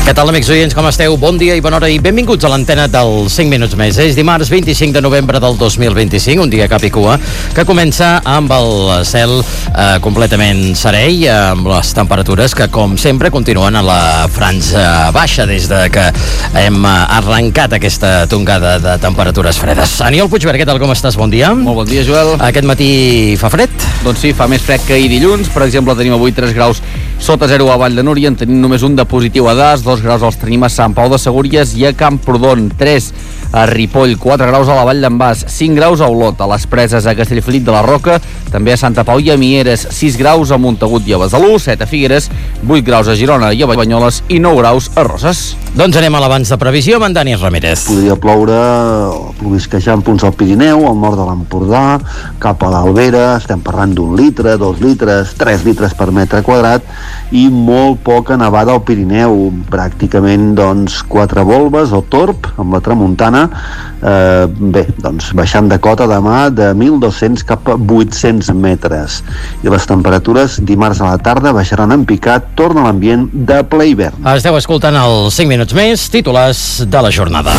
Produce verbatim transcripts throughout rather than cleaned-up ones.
Què tal, amics oients, com esteu? Bon dia i bona hora i benvinguts a l'antena dels cinc minuts més. És dimarts vint-i-cinc de novembre del dos mil vint-i-cinc, un dia cap i cua, que comença amb el cel eh, completament serè, amb les temperatures que, com sempre, continuen a la franja baixa des de que hem arrencat aquesta tongada de temperatures fredes. Aniol Puigvert, què tal, com estàs? Bon dia. Molt bon dia, Joel. Aquest matí fa fred? Doncs sí, fa més fred que ahir dilluns. Per exemple, tenim avui tres graus sota zero a Vall de Núria, en tenim només un de positiu a Das, dos graus els tenim a Sant Pau de Segúries i a Camprodon, tres a Ripoll, quatre graus a la Vall d'en Bas, cinc graus a Olot, a les Preses, a Castellfollit de la Roca, també a Santa Pau i a Mieres, sis graus a Montagut i a Besalú, set a Figueres, vuit graus a Girona i a Banyoles i nou graus a Roses. Doncs anem a l'abans de previsió amb en Dani Ramírez. Podria ploure o plovisquejar en punts al Pirineu, al nord de l'Empordà, cap a l'Albera, estem parlant d'un litre, dos litres, tres litres per metre quadrat i molt poca nevada al Pirineu, pràcticament doncs quatre volves o torb amb la tramuntana, eh, bé, doncs baixant de cota demà de mil dos-cents cap a vuit-cents metres i les temperatures dimarts a la tarda baixaran en picat, torna l'ambient de ple hivern. Esteu escoltant els cinc minuts més, titulars de la jornada.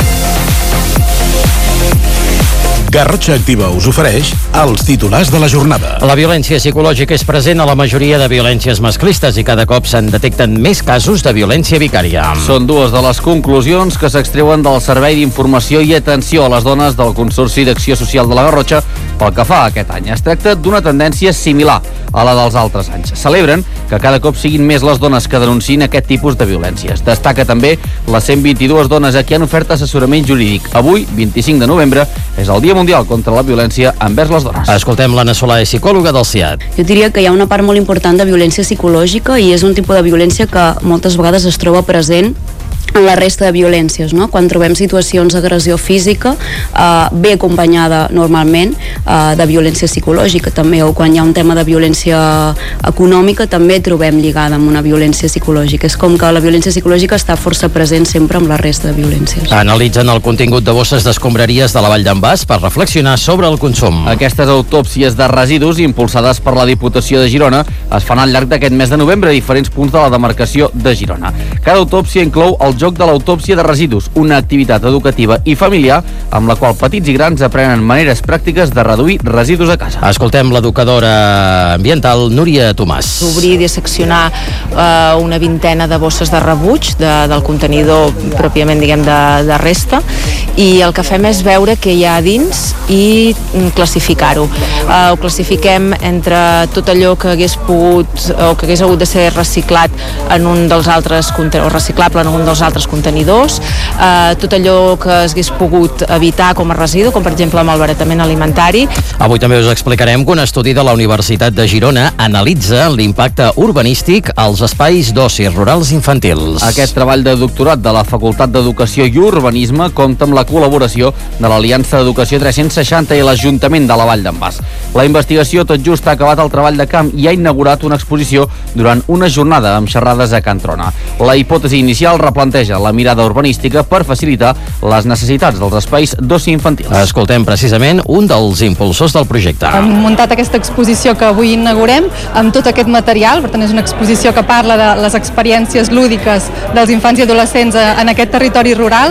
Garrotxa Activa us ofereix els titulars de la jornada. La violència psicològica és present a la majoria de violències masclistes i cada cop se'n detecten més casos de violència vicària. Són dues de les conclusions que s'extreuen del Servei d'Informació i Atenció a les Dones del Consorci d'Acció Social de la Garrotxa pel que fa a aquest any. Es tracta d'una tendència similar a la dels altres anys. Celebren que cada cop siguin més les dones que denunciïn aquest tipus de violències. Destaca també les cent vint-i-dues dones a qui han ofert assessorament jurídic. Avui, vint-i-cinc de novembre, és el Dia Mundial contra la Violència envers les dones. Escoltem l'Anna Solà, psicòloga del C I A D. Jo diria que hi ha una part molt important de violència psicològica i és un tipus de violència que moltes vegades es troba present en la resta de violències, no? Quan trobem situacions d'agressió física eh, ve acompanyada normalment eh, de violència psicològica també, o quan hi ha un tema de violència econòmica també trobem lligada amb una violència psicològica. És com que la violència psicològica està força present sempre amb la resta de violències. Analitzen el contingut de bosses d'escombraries de la Vall d'en Bas per reflexionar sobre el consum. Aquestes autòpsies de residus impulsades per la Diputació de Girona es fan al llarg d'aquest mes de novembre a diferents punts de la demarcació de Girona. Cada autòpsia inclou el joc de l'autòpsia de residus, una activitat educativa i familiar amb la qual petits i grans aprenen maneres pràctiques de reduir residus a casa. Escoltem l'educadora ambiental Núria Tomàs. Obrir i disseccionar eh, una vintena de bosses de rebuig de, del contenidor pròpiament, diguem, de, de resta, i el que fem és veure què hi ha a dins i classificar-ho. Eh, ho classifiquem entre tot allò que hagués pogut o que hagués hagut de ser reciclat en un dels altres o reciclable en un dels altres contenidors, eh, tot allò que es hagués pogut evitar com a residu, com per exemple amb el baratament alimentari. Avui també us explicarem que un estudi de la Universitat de Girona analitza l'impacte urbanístic als espais d'oci rurals infantils. Aquest treball de doctorat de la Facultat d'Educació i Urbanisme compta amb la col·laboració de l'Aliança d'Educació tres-cents seixanta i l'Ajuntament de la Vall d'en Bas. La investigació tot just ha acabat el treball de camp i ha inaugurat una exposició durant una jornada amb xerrades a Can Trona. La hipòtesi inicial replanteja la mirada urbanística per facilitar les necessitats dels espais d'oci infantils. Escoltem precisament un dels impulsors del projecte. Hem muntat aquesta exposició que avui inaugurem amb tot aquest material, per tant és una exposició que parla de les experiències lúdiques dels infants i adolescents en aquest territori rural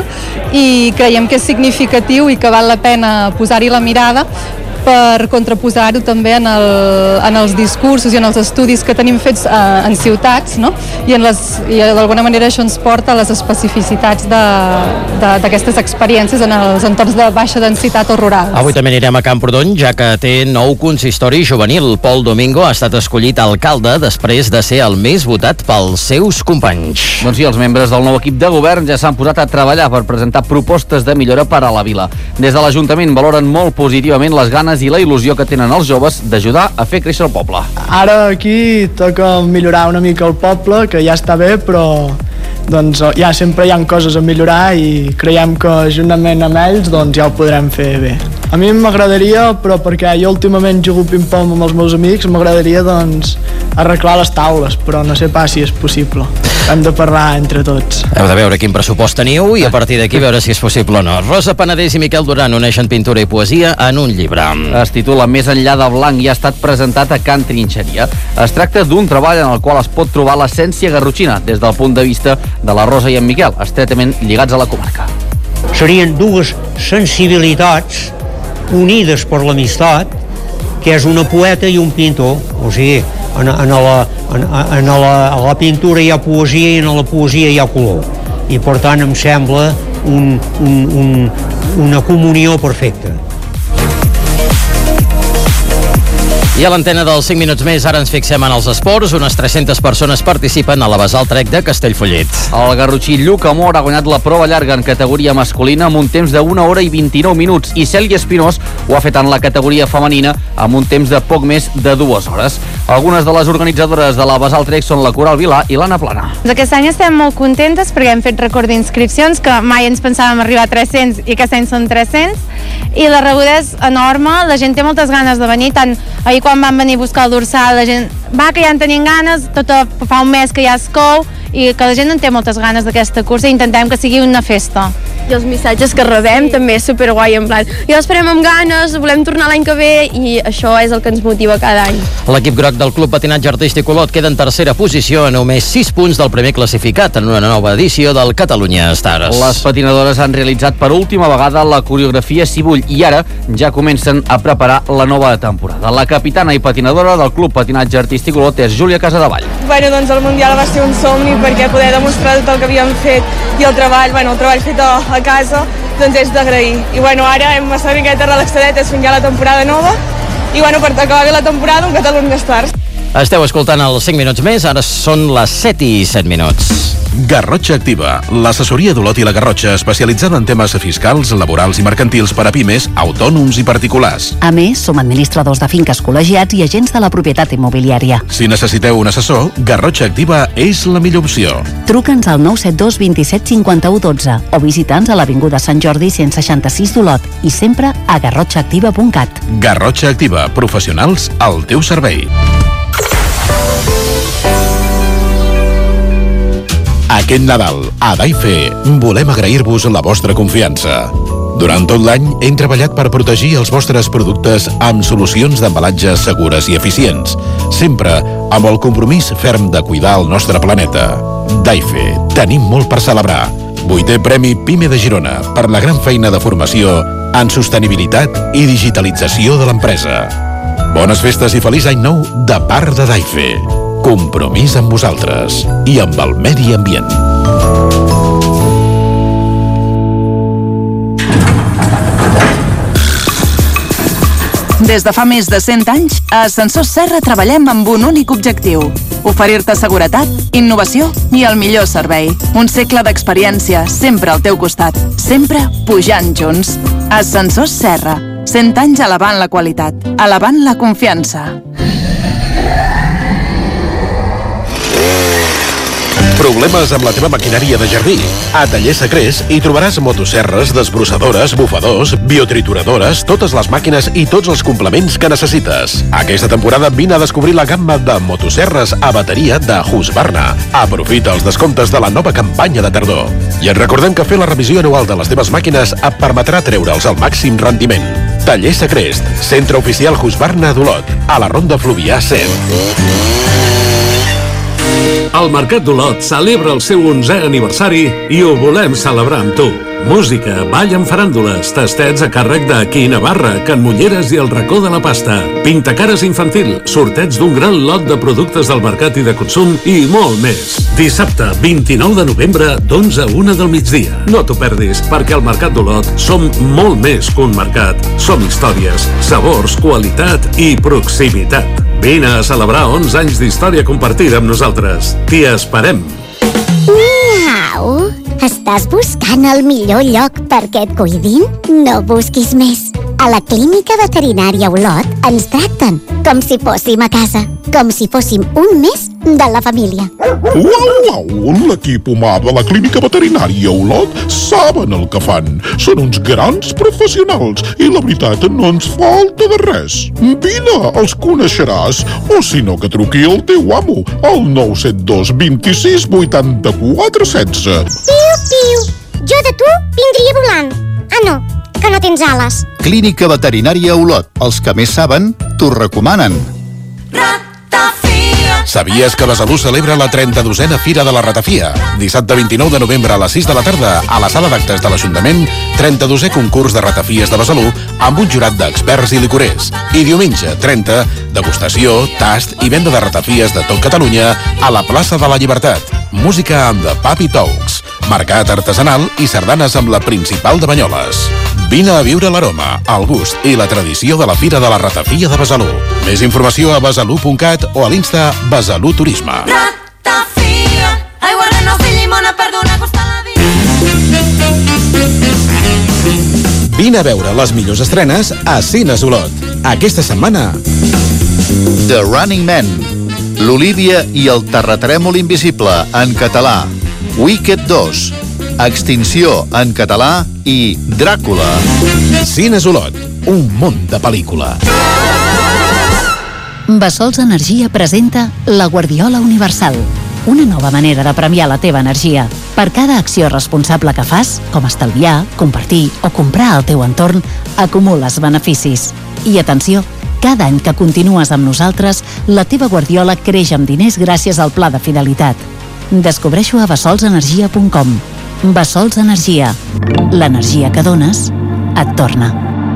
i creiem que és significatiu i que val la pena posar-hi la mirada per contraposar-ho també en, el, en els discursos i en els estudis que tenim fets eh, en ciutats, no? I, en les, i d'alguna manera això ens porta a les especificitats d'aquestes experiències en els entorns de baixa densitat o rurals. Avui també anirem a Camprodon, ja que té nou consistori juvenil. Pol Domingo ha estat escollit alcalde després de ser el més votat pels seus companys. Doncs sí, els membres del nou equip de govern ja s'han posat a treballar per presentar propostes de millora per a la vila. Des de l'Ajuntament valoren molt positivament les ganes i la il·lusió que tenen els joves d'ajudar a fer créixer el poble. Ara aquí toca millorar una mica el poble, que ja està bé, però doncs, ja sempre hi ha coses a millorar i creiem que juntament amb ells doncs, ja ho podrem fer bé. A mi m'agradaria, però perquè jo últimament jugo ping-pong amb els meus amics, m'agradaria doncs arreglar les taules, però no sé pas si és possible. Hem de parlar entre tots. Heu de veure quin pressupost teniu i a partir d'aquí veure si és possible o no. Rosa Penedès i Miquel Duran uneixen pintura i poesia en un llibre. Es titula Més enllà de blanc i ha estat presentat a Can Trinxeria. Es tracta d'un treball en el qual es pot trobar l'essència garrotxina des del punt de vista de la Rosa i en Miquel, estretament lligats a la comarca. Serien dues sensibilitats unides per l'amistat, que és una poeta i un pintor. O sigui, en, en, la, en, en la, a la pintura hi ha poesia i en la poesia hi ha color. I per tant em sembla un, un, un, una comunió perfecta. I a l'antena dels cinc minuts més, ara ens fixem en els esports. Unes tres-centes persones participen a la Basal Trek de Castellfollit. El garrotxí Lluc Amor ha guanyat la prova llarga en categoria masculina amb un temps d'una hora i vint-i-nou minuts i Cèlia Espinós ho ha fet en la categoria femenina amb un temps de poc més de dues hores. Algunes de les organitzadores de la Basal Trek són la Coral Vilà i l'Anna Plana. Aquest any estem molt contentes perquè hem fet rècord d'inscripcions, que mai ens pensàvem arribar a tres-cents i aquest any són tres-cents, i la rebuda és enorme, la gent té moltes ganes de venir, tant ahir quan van venir a buscar el dorsal, la gent va que ja en tenien ganes, tot fa un mes que ja es cou i que la gent en té moltes ganes d'aquesta cursa i intentem que sigui una festa. I els missatges que rebem sí. també és superguai, en plan, ja esperem amb ganes, volem tornar l'any que ve i això és el que ens motiva cada any. L'equip groc del Club Patinatge Artístic Olot queda en tercera posició a només sis punts del primer classificat en una nova edició del Catalunya Stars. Les patinadores han realitzat per última vegada la coreografia Si vull i ara ja comencen a preparar la nova temporada. La capitana i patinadora del Club Patinatge Artístic Olot és Júlia Casadevall. Bueno, doncs el Mundial va ser un somni perquè poder demostrar tot el que havíem fet i el treball, bueno, el treball fet a, a casa, doncs és d'agrair. I bueno, ara hem estat una miqueta relaxadetes fins ja la temporada nova i bueno, per acabar bé la temporada un Catalunya Stars. Esteu escoltant els cinc minuts més, ara són les set i set minuts. Garrotxa Activa, l'assessoria d'Olot i la Garrotxa especialitzada en temes fiscals, laborals i mercantils per a pimes, autònoms i particulars. A més, som administradors de finques col·legiats i agents de la propietat immobiliària. Si necessiteu un assessor, Garrotxa Activa és la millor opció. Truca'ns al nou set dos vint set cinquanta-u dotze o visita'ns a l'avinguda Sant Jordi cent seixanta-sis d'Olot i sempre a garrotxa activa punt cat. Garrotxa Activa, professionals al teu servei. Aquest Nadal, a Daife, volem agrair-vos la vostra confiança. Durant tot l'any hem treballat per protegir els vostres productes amb solucions d'embalatge segures i eficients, sempre amb el compromís ferm de cuidar el nostre planeta. Daife, tenim molt per celebrar. Vuitè Premi PIME de Girona per la gran feina de formació en sostenibilitat i digitalització de l'empresa. Bones festes i feliç any nou de part de Daife. Compromís amb vosaltres i amb el medi ambient. Des de fa més de cent anys, a Ascensors Serra treballem amb un únic objectiu: oferir-te seguretat, innovació i el millor servei. Un segle d'experiència, sempre al teu costat, sempre pujant junts. Ascensors Serra, cent anys elevant la qualitat, elevant la confiança. Problemes amb la teva maquinària de jardí? A Taller Secrets hi trobaràs motosserres, desbrossadores, bufadors, biotrituradores, totes les màquines i tots els complements que necessites. Aquesta temporada vine a descobrir la gamma de motosserres a bateria de Husqvarna. Aprofita els descomptes de la nova campanya de tardor. I et recordem que fer la revisió anual de les teves màquines et permetrà treure'ls al màxim rendiment. Taller Secrets, centre oficial Husqvarna d'Olot, a la Ronda Fluvià set. El Mercat d'Olot celebra el seu onzè aniversari i ho volem celebrar amb tu. Música, ball amb faràndules, tastets a càrrec de Qui Navarra, Can Mulleres i el Racó de la Pasta, pintacares infantil, sorteig d'un gran lot de productes del mercat i de consum i molt més. Dissabte, vint-i-nou de novembre, d'onze a una del migdia. No t'ho perdis, perquè al Mercat d'Olot som molt més que un mercat. Som històries, sabors, qualitat i proximitat. Vine a celebrar onze anys d'història compartida amb nosaltres. T'hi esperem. Miau! Estàs buscant el millor lloc perquè et cuidin? No busquis més. A la Clínica Veterinària Olot ens tracten com si fóssim a casa, com si fóssim un més de la família. Uau, uau! L'equip humà de la Clínica Veterinària Olot saben el que fan. Són uns grans professionals i la veritat no ens falta de res. Vine, els coneixeràs. O si no, que truqui el teu amo al nou set dos vint-i-sis vuitanta-quatre setze. Piu, piu! Jo de tu vindria volant. Ah, no, que no tens ales. Clínica Veterinària Olot. Els que més saben, t'ho recomanen. Sabies que Besalú celebra la trenta-dosena Fira de la Ratafia? Dissabte vint-i-nou de novembre a les sis de la tarda, a la sala d'actes de l'Ajuntament, trenta-dosè concurs de ratafies de Besalú amb un jurat d'experts i licorers. I diumenge trenta, degustació, tast i venda de ratafies de tot Catalunya a la plaça de la Llibertat. Música amb The Puppy Talks, mercat artesanal i sardanes amb la principal de Banyoles. Vine a viure l'aroma, el gust i la tradició de la Fira de la Ratafia de Besalú. Més informació a besalú punt cat o a l'Insta Besalú Turisme. Ratafia, aigua, renos i llimona per donar gust a la vida. Vine a veure les millors estrenes a Cines Olot. Aquesta setmana... The Running Man, l'Olívia i el terratrèmol invisible en català, Wicked dos, Extinció en català i Dràcula. Cines Olot, un món de pel·lícula. Bessols Energia presenta La Guardiola Universal, una nova manera de premiar la teva energia. Per cada acció responsable que fas, com estalviar, compartir o comprar al teu entorn, acumules beneficis. I atenció, cada any que continues amb nosaltres, la teva guardiola creix amb diners gràcies al pla de fidelitat. Descobreixo a bessols energia punt com. Bessols Energia. L'energia que dones et torna.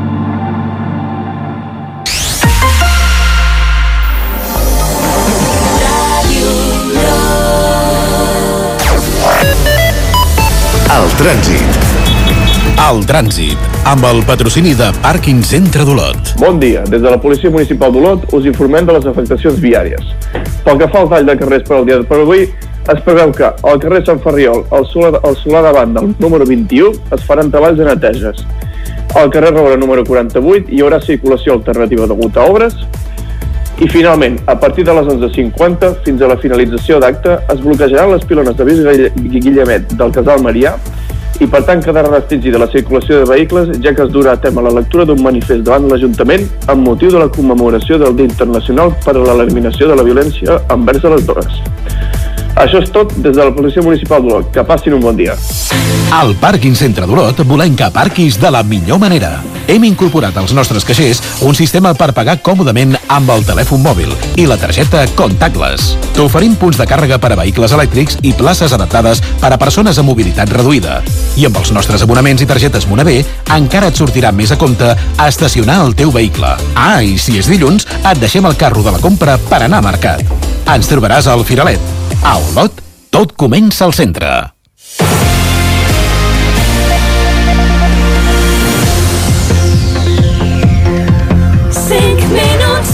El trànsit. El trànsit, amb el patrocini de Pàrquing Centre d'Olot. Bon dia, des de la Policia Municipal d'Olot us informem de les afectacions viàries. Pel que fa al tall de carrers per al dia per avui, es preveu que al carrer Sant Ferriol, al solar, al solar davant del número vint-i-u, es faran treballs de neteges. Al carrer Roura número quaranta-vuit hi haurà circulació alternativa degut a obres. I finalment, a partir de les onze cinquanta fins a la finalització d'acte, es bloquejaran les pilones de Guillemet del Casal Marià i per tant quedarà restringida la circulació de vehicles, ja que es durà a terme la lectura d'un manifest davant l'Ajuntament amb motiu de la commemoració del Dia Internacional per a l'Eliminació de la Violència envers les dones. Això és tot des de la Policia Municipal d'Olot. Que passin un bon dia. Al Pàrquing Centre d'Olot volem que aparquis de la millor manera. Hem incorporat als nostres caixers un sistema per pagar còmodament amb el telèfon mòbil i la targeta Contactless. T'oferim punts de càrrega per a vehicles elèctrics i places adaptades per a persones amb mobilitat reduïda. I amb els nostres abonaments i targetes Monavé encara et sortirà més a compte a estacionar el teu vehicle. Ah, i si és dilluns, et deixem el carro de la compra per anar a mercat. Ens trobaràs al Firalet. A Olot, tot comença al centre. Cinc minuts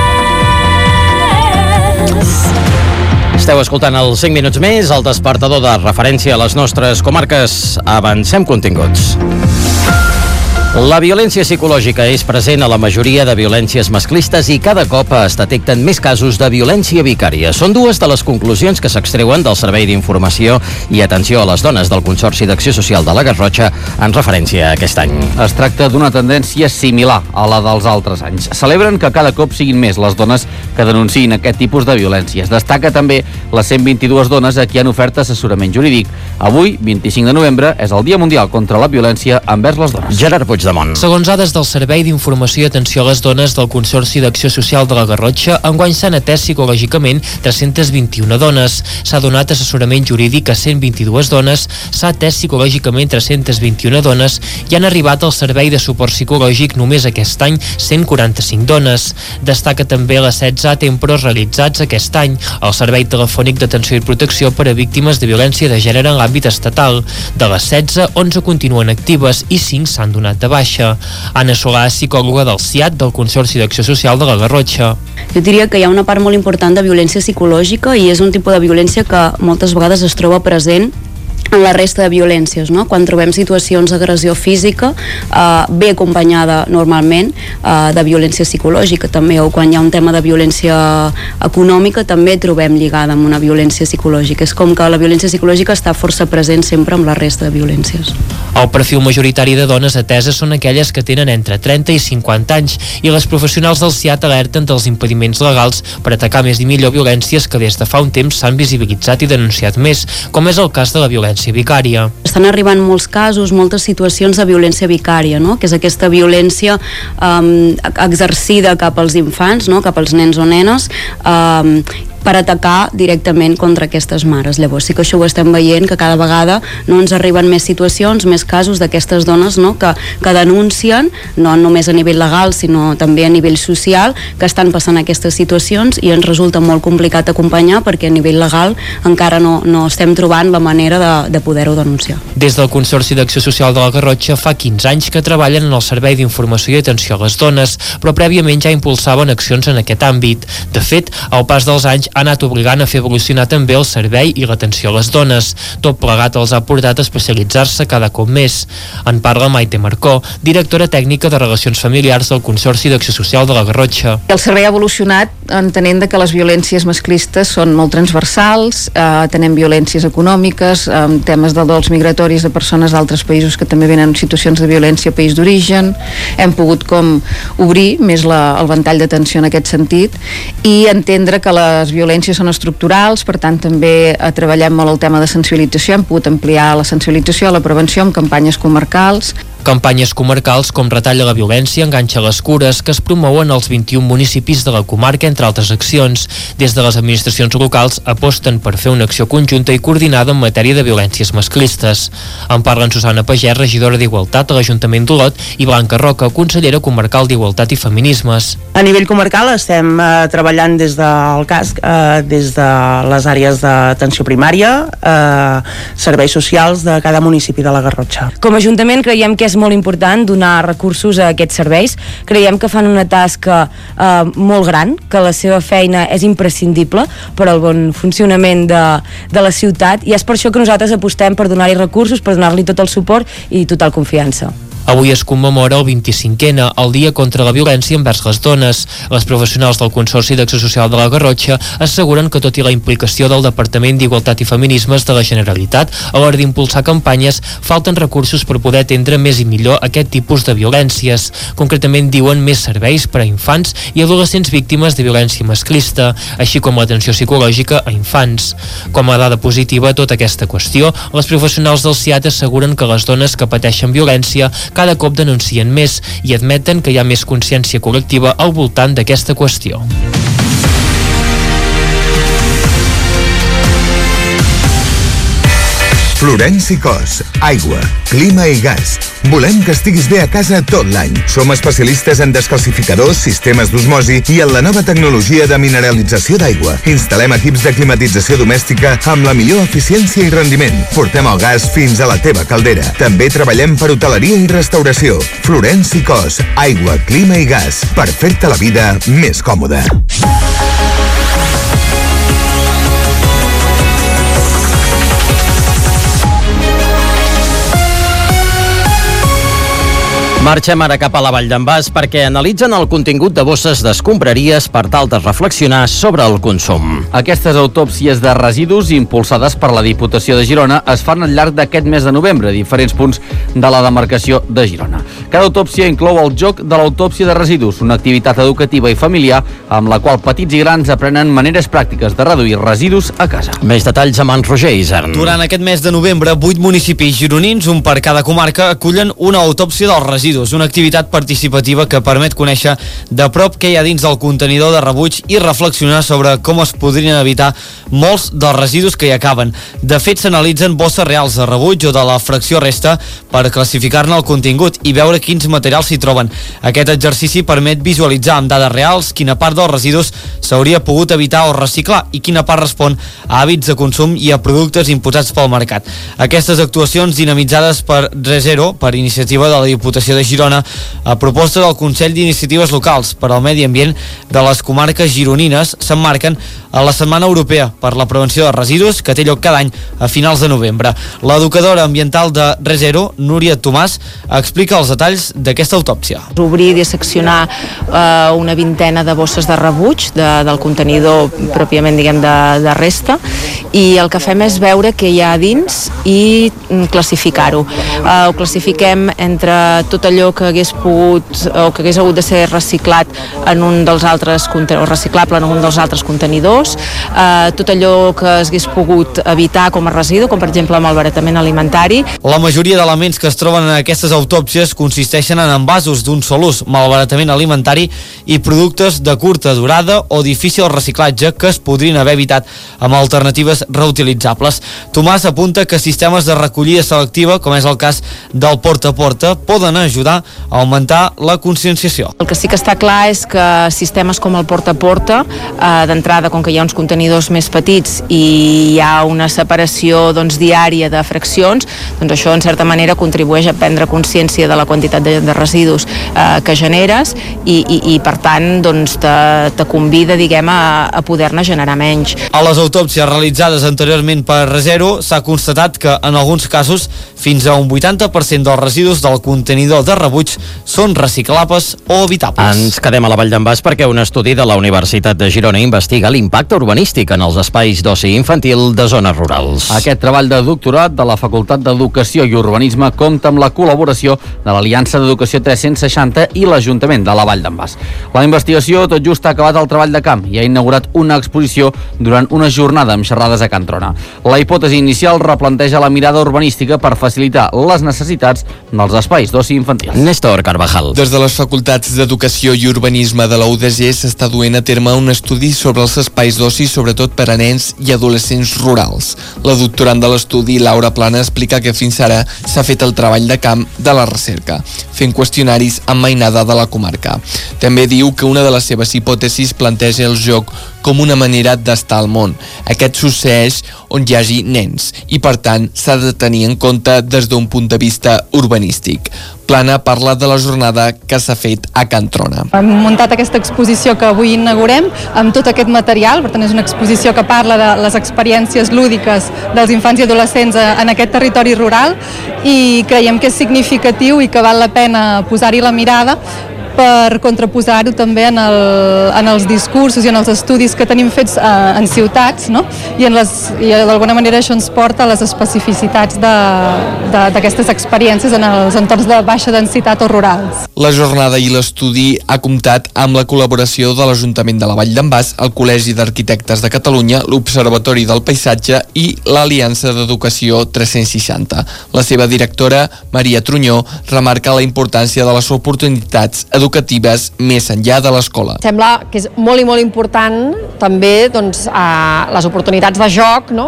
més. Esteu escoltant els cinc minuts més, el despertador de referència a les nostres comarques. Avancem continguts. La violència psicològica és present a la majoria de violències masclistes i cada cop es detecten més casos de violència vicària. Són dues de les conclusions que s'extreuen del Servei d'Informació i Atenció a les Dones del Consorci d'Acció Social de la Garrotxa en referència a aquest any. Es tracta d'una tendència similar a la dels altres anys. Celebren que cada cop siguin més les dones que denunciïn aquest tipus de violències. Destaca també les cent vint-i-dues dones a qui han ofert assessorament jurídic. Avui, vint-i-cinc de novembre, és el Dia Mundial contra la Violència envers les dones. Gerard Puig. Segons dades del Servei d'Informació i Atenció a les Dones del Consorci d'Acció Social de la Garrotxa, enguany s'han atès psicològicament tres-centes vint-i-una dones. S'ha donat assessorament jurídic a cent vint-i-dues dones, s'ha atès psicològicament tres-centes vint-i-una dones i han arribat al servei de suport psicològic només aquest any cent quaranta-cinc dones. Destaca també les setze atempros realitzats aquest any al Servei Telefònic d'Atenció i Protecció per a Víctimes de Violència de Gènere en l'àmbit estatal. De les setze, onze continuen actives i cinc s'han donat de baixa. Anna Solà, psicòloga del C I A T del Consorci d'Acció Social de la Garrotxa. Jo diria que hi ha una part molt important de violència psicològica i és un tipus de violència que moltes vegades es troba present en la resta de violències, no? Quan trobem situacions d'agressió física, eh, ve acompanyada normalment eh, de violència psicològica també, o quan hi ha un tema de violència econòmica també trobem lligada amb una violència psicològica. És com que la violència psicològica està força present sempre amb la resta de violències. El perfil majoritari de dones ateses són aquelles que tenen entre trenta i cinquanta anys i les professionals del S I A T alerten dels impediments legals per atacar més i millor violències que des de fa un temps s'han visibilitzat i denunciat més, com és el cas de la violència vicària. Estan arribant molts casos, moltes situacions de violència vicària, no? Que és aquesta violència um, exercida cap als infants, no? Cap als nens o nenes, um, per atacar directament contra aquestes mares. Llavors sí que això ho estem veient, que cada vegada no ens arriben més situacions, més casos d'aquestes dones, no? que, que denuncien, no només a nivell legal, sinó també a nivell social, que estan passant aquestes situacions i ens resulta molt complicat acompanyar perquè a nivell legal encara no, no estem trobant la manera de, de poder-ho denunciar. Des del Consorci d'Acció Social de la Garrotxa fa quinze anys que treballen en el Servei d'Informació i Atenció a les Dones, però prèviament ja impulsaven accions en aquest àmbit. De fet, al pas dels anys ha anat obligant a fer evolucionar també el servei i l'atenció a les dones. Tot plegat els ha portat a especialitzar-se cada cop més. En parla Maite Marcó, directora tècnica de Relacions Familiars del Consorci d'Acció Social de la Garrotxa. El servei ha evolucionat entenent que les violències masclistes són molt transversals, eh, tenem violències econòmiques, eh, temes de dols migratoris de persones d'altres països que també venen en situacions de violència a país d'origen. Hem pogut com obrir més la, el ventall d'atenció en aquest sentit i entendre que les violències són estructurals, per tant també eh, treballem molt el tema de sensibilització, hem pogut ampliar la sensibilització, la prevenció amb campanyes comarcals. Campanyes comarcals com Retalla la violència, Enganxa les cures, que es promouen als vint-i-un municipis de la comarca, entre altres accions. Des de les administracions locals aposten per fer una acció conjunta i coordinada en matèria de violències masclistes. En parlen Susana Pagès, regidora d'Igualtat a l'Ajuntament d'Olot, i Blanca Roca, consellera comarcal d'Igualtat i Feminismes. A nivell comarcal estem eh, treballant des del casc, eh, des de les àrees d'atenció primària, eh, serveis socials de cada municipi de la Garrotxa. Com a Ajuntament creiem que és molt important donar recursos a aquests serveis. Creiem que fan una tasca eh, molt gran, que la seva feina és imprescindible per al bon funcionament de, de la ciutat, i és per això que nosaltres apostem per donar-hi recursos, per donar-li tot el suport i total confiança. Avui es commemora el vint-i-cinquè, el Dia contra la Violència envers les Dones. Les professionals del Consorci d'Acció Social de la Garrotxa asseguren que, tot i la implicació del Departament d'Igualtat i Feminismes de la Generalitat a l'hora d'impulsar campanyes, falten recursos per poder atendre més i millor aquest tipus de violències. Concretament diuen més serveis per a infants i adolescents víctimes de violència masclista, així com l'atenció psicològica a infants. Com a dada positiva a tota aquesta qüestió, les professionals del S I A T asseguren que les dones que pateixen violència cada cop denuncien més i admeten que hi ha més consciència col·lectiva al voltant d'aquesta qüestió. Florenci Cos, aigua, clima i gas. Volem que estiguis bé a casa tot l'any. Som especialistes en descalcificadors, sistemes d'osmosi i en la nova tecnologia de mineralització d'aigua. Instal·lem equips de climatització domèstica amb la millor eficiència i rendiment. Portem el gas fins a la teva caldera. També treballem per hoteleria i restauració. Florenci Cos, aigua, clima i gas. Per fer-te la vida més còmoda. Marxem ara cap a la Vall d'en Bas perquè analitzen el contingut de bosses d'escombraries per tal de reflexionar sobre el consum. Aquestes autòpsies de residus impulsades per la Diputació de Girona es fan al llarg d'aquest mes de novembre a diferents punts de la demarcació de Girona. Cada autòpsia inclou el joc de l'autòpsia de residus, una activitat educativa i familiar amb la qual petits i grans aprenen maneres pràctiques de reduir residus a casa. Més detalls amb en Roger Isern. Durant aquest mes de novembre, vuit municipis gironins, un per cada comarca, acullen una autòpsia dels residus, una activitat participativa que permet conèixer de prop què hi ha dins del contenidor de rebuig i reflexionar sobre com es podrien evitar molts dels residus que hi acaben. De fet, s'analitzen bosses reals de rebuig o de la fracció resta per classificar-ne el contingut i veure quins materials s'hi troben. Aquest exercici permet visualitzar amb dades reals quina part dels residus s'hauria pogut evitar o reciclar i quina part respon a hàbits de consum i a productes imposats pel mercat. Aquestes actuacions dinamitzades per ReZero, per iniciativa de la Diputació de de Girona a proposta del Consell d'Iniciatives Locals per al Medi Ambient de les comarques gironines s'emmarquen a la Setmana Europea per la Prevenció de Residus que té lloc cada any a finals de novembre. L'educadora ambiental de ReZero, Núria Tomàs, explica els detalls d'aquesta autòpsia. Obrir i disseccionar eh, una vintena de bosses de rebuig de, del contenidor pròpiament diguem de, de resta, i el que fem és veure què hi ha dins i classificar-ho. Eh, ho classifiquem entre tot allò que hagués pogut o que hagués hagut de ser reciclat en un dels altres o reciclable en un dels altres contenidors, eh, tot allò que hagués pogut evitar com a residu, com per exemple el malbaratament alimentari. La majoria d'elements que es troben en aquestes autòpsies consisteixen en envasos d'un sol ús, malbaratament alimentari i productes de curta durada o difícil reciclatge que es podrien haver evitat amb alternatives reutilitzables. Tomàs apunta que sistemes de recollida selectiva, com és el cas del porta a porta, poden ajudar a augmentar la conscienciació. El que sí que està clar és que sistemes com el porta a porta, eh, d'entrada, com que hi ha uns contenidors més petits i hi ha una separació doncs, diària de fraccions, doncs això en certa manera contribueix a prendre consciència de la quantitat de, de residus eh, que generes i, i, i per tant doncs, te, te convida diguem, a, a poder-ne generar menys. A les autòpsies realitzades anteriorment per ReZero s'ha constatat que en alguns casos fins a un vuitanta per cent dels residus del contenidor de rebuig són reciclables o evitables. Ens quedem a la Vall d'en Bas perquè un estudi de la Universitat de Girona investiga l'impacte urbanístic en els espais d'oci infantil de zones rurals. Aquest treball de doctorat de la Facultat d'Educació i Urbanisme compta amb la col·laboració de l'Aliança d'Educació tres-cents seixanta i l'Ajuntament de la Vall d'en Bas. La investigació tot just ha acabat el treball de camp i ha inaugurat una exposició durant una jornada amb xerrades a Can Trona. La hipòtesi inicial replanteja la mirada urbanística per facilitar les necessitats dels espais d'oci infantil. Néstor Carvajal. Des de les facultats d'Educació i Urbanisme de la U D G s'està duent a terme un estudi sobre els espais d'oci, sobretot per a nens i adolescents rurals. La doctorant de l'estudi, Laura Plana, explica que fins ara s'ha fet el treball de camp de la recerca, fent qüestionaris amb mainada de la comarca. També diu que una de les seves hipòtesis planteja el joc com una manera d'estar al món. Aquest succeeix on hi hagi nens i, per tant, s'ha de tenir en compte des d'un punt de vista urbanístic. Plana parla de la jornada que s'ha fet a Can Trona. Hem muntat aquesta exposició que avui inaugurem amb tot aquest material, per tant és una exposició que parla de les experiències lúdiques dels infants i adolescents en aquest territori rural i creiem que és significatiu i que val la pena posar-hi la mirada per contraposar-ho també en, el, en els discursos i en els estudis que tenim fets eh, en ciutats, no? I, en les, i d'alguna manera això ens porta a les especificitats d'aquestes experiències en els entorns de baixa densitat o rurals. La jornada i l'estudi ha comptat amb la col·laboració de l'Ajuntament de la Vall d'en Bas, el Col·legi d'Arquitectes de Catalunya, l'Observatori del Paisatge i l'Aliança d'Educació tres-cents seixanta. La seva directora, Maria Trunyó, remarca la importància de les oportunitats educatives més enllà de l'escola. Sembla que és molt i molt important també doncs, a les oportunitats de joc, no?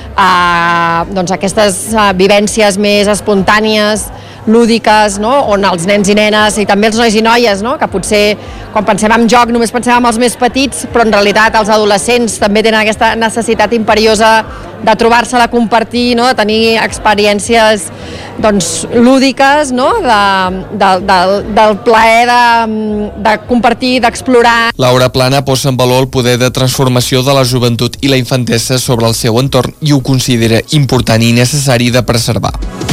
a, doncs, aquestes a, vivències més espontànies, lúdiques, no? On els nens i nenes i també els nois i noies, no? Que potser quan pensem en joc només pensem en els més petits, però en realitat els adolescents també tenen aquesta necessitat imperiosa de trobar-se, de compartir, no? De tenir experiències doncs, lúdiques, no? de, de, de, del plaer de, de compartir, d'explorar. Laura Plana posa en valor el poder de transformació de la joventut i la infantesa sobre el seu entorn i ho considera important i necessari de preservar.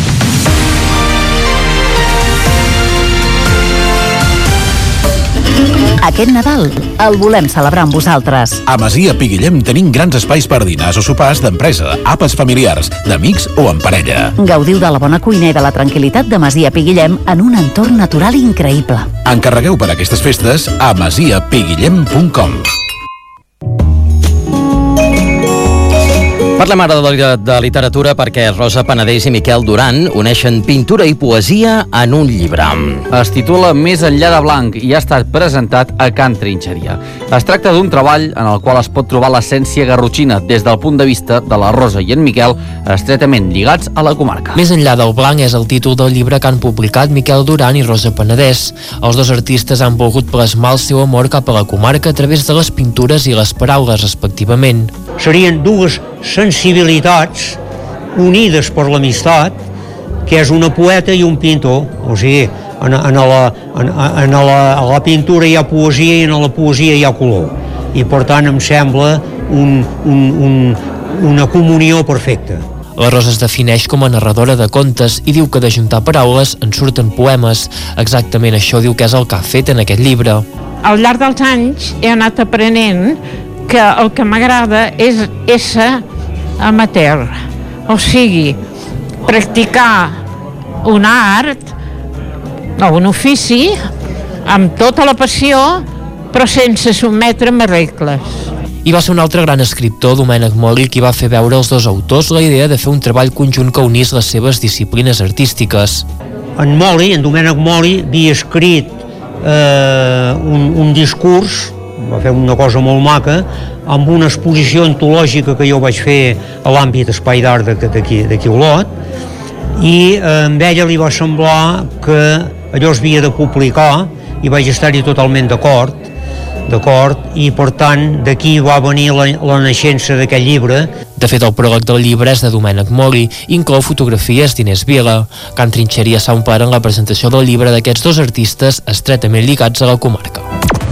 Aquest Nadal el volem celebrar amb vosaltres. A Masia Piguillem tenim grans espais per dinars o sopars d'empresa, àpats familiars, d'amics o en parella. Gaudiu de la bona cuina i de la tranquil·litat de Masia Piguillem en un entorn natural increïble. Encarregueu per aquestes festes a masia piguillem punt com. Parlem ara de, de literatura perquè Rosa Penedès i Miquel Duran uneixen pintura i poesia en un llibre. Es titula Més enllà de blanc i ha estat presentat a Can Trinxeria. Es tracta d'un treball en el qual es pot trobar l'essència garrotxina des del punt de vista de la Rosa i en Miquel, estretament lligats a la comarca. Més enllà del blanc és el títol del llibre que han publicat Miquel Duran i Rosa Penedès. Els dos artistes han volgut plasmar el seu amor cap a la comarca a través de les pintures i les paraules, respectivament. Serien dues sensibilitats unides per l'amistat, que és una poeta i un pintor. O sigui, en, en, la, en, en la, a la pintura hi ha poesia i en la poesia hi ha color, i per tant em sembla un, un, un, una comunió perfecta. La Rosa es defineix com a narradora de contes i diu que d'ajuntar paraules en surten poemes. Exactament això diu que és el que ha fet en aquest llibre. Al llarg dels anys he anat aprenent que el que m'agrada és ésser amateur, o sigui, practicar un art o un ofici amb tota la passió però sense sotmetre'm a regles. I va ser un altre gran escriptor, Domènec Moli, qui va fer veure als dos autors la idea de fer un treball conjunt que unís les seves disciplines artístiques. En Moli, en Domènec Moli, havia escrit eh, un, un discurs, va fer una cosa molt maca, amb una exposició antològica que jo vaig fer a l'àmbit Espai d'Art d'aquí a Olot, i eh, amb ella li va semblar que allò es havia de publicar i vaig estar-hi totalment d'acord, d'acord, i per tant d'aquí va venir la, la naixença d'aquest llibre. De fet, el pròleg del llibre és de Domènec Moli, inclou fotografies d'Inés Vila. Can Trinxeria s'ha omplert en la presentació del llibre d'aquests dos artistes estretament lligats a la comarca.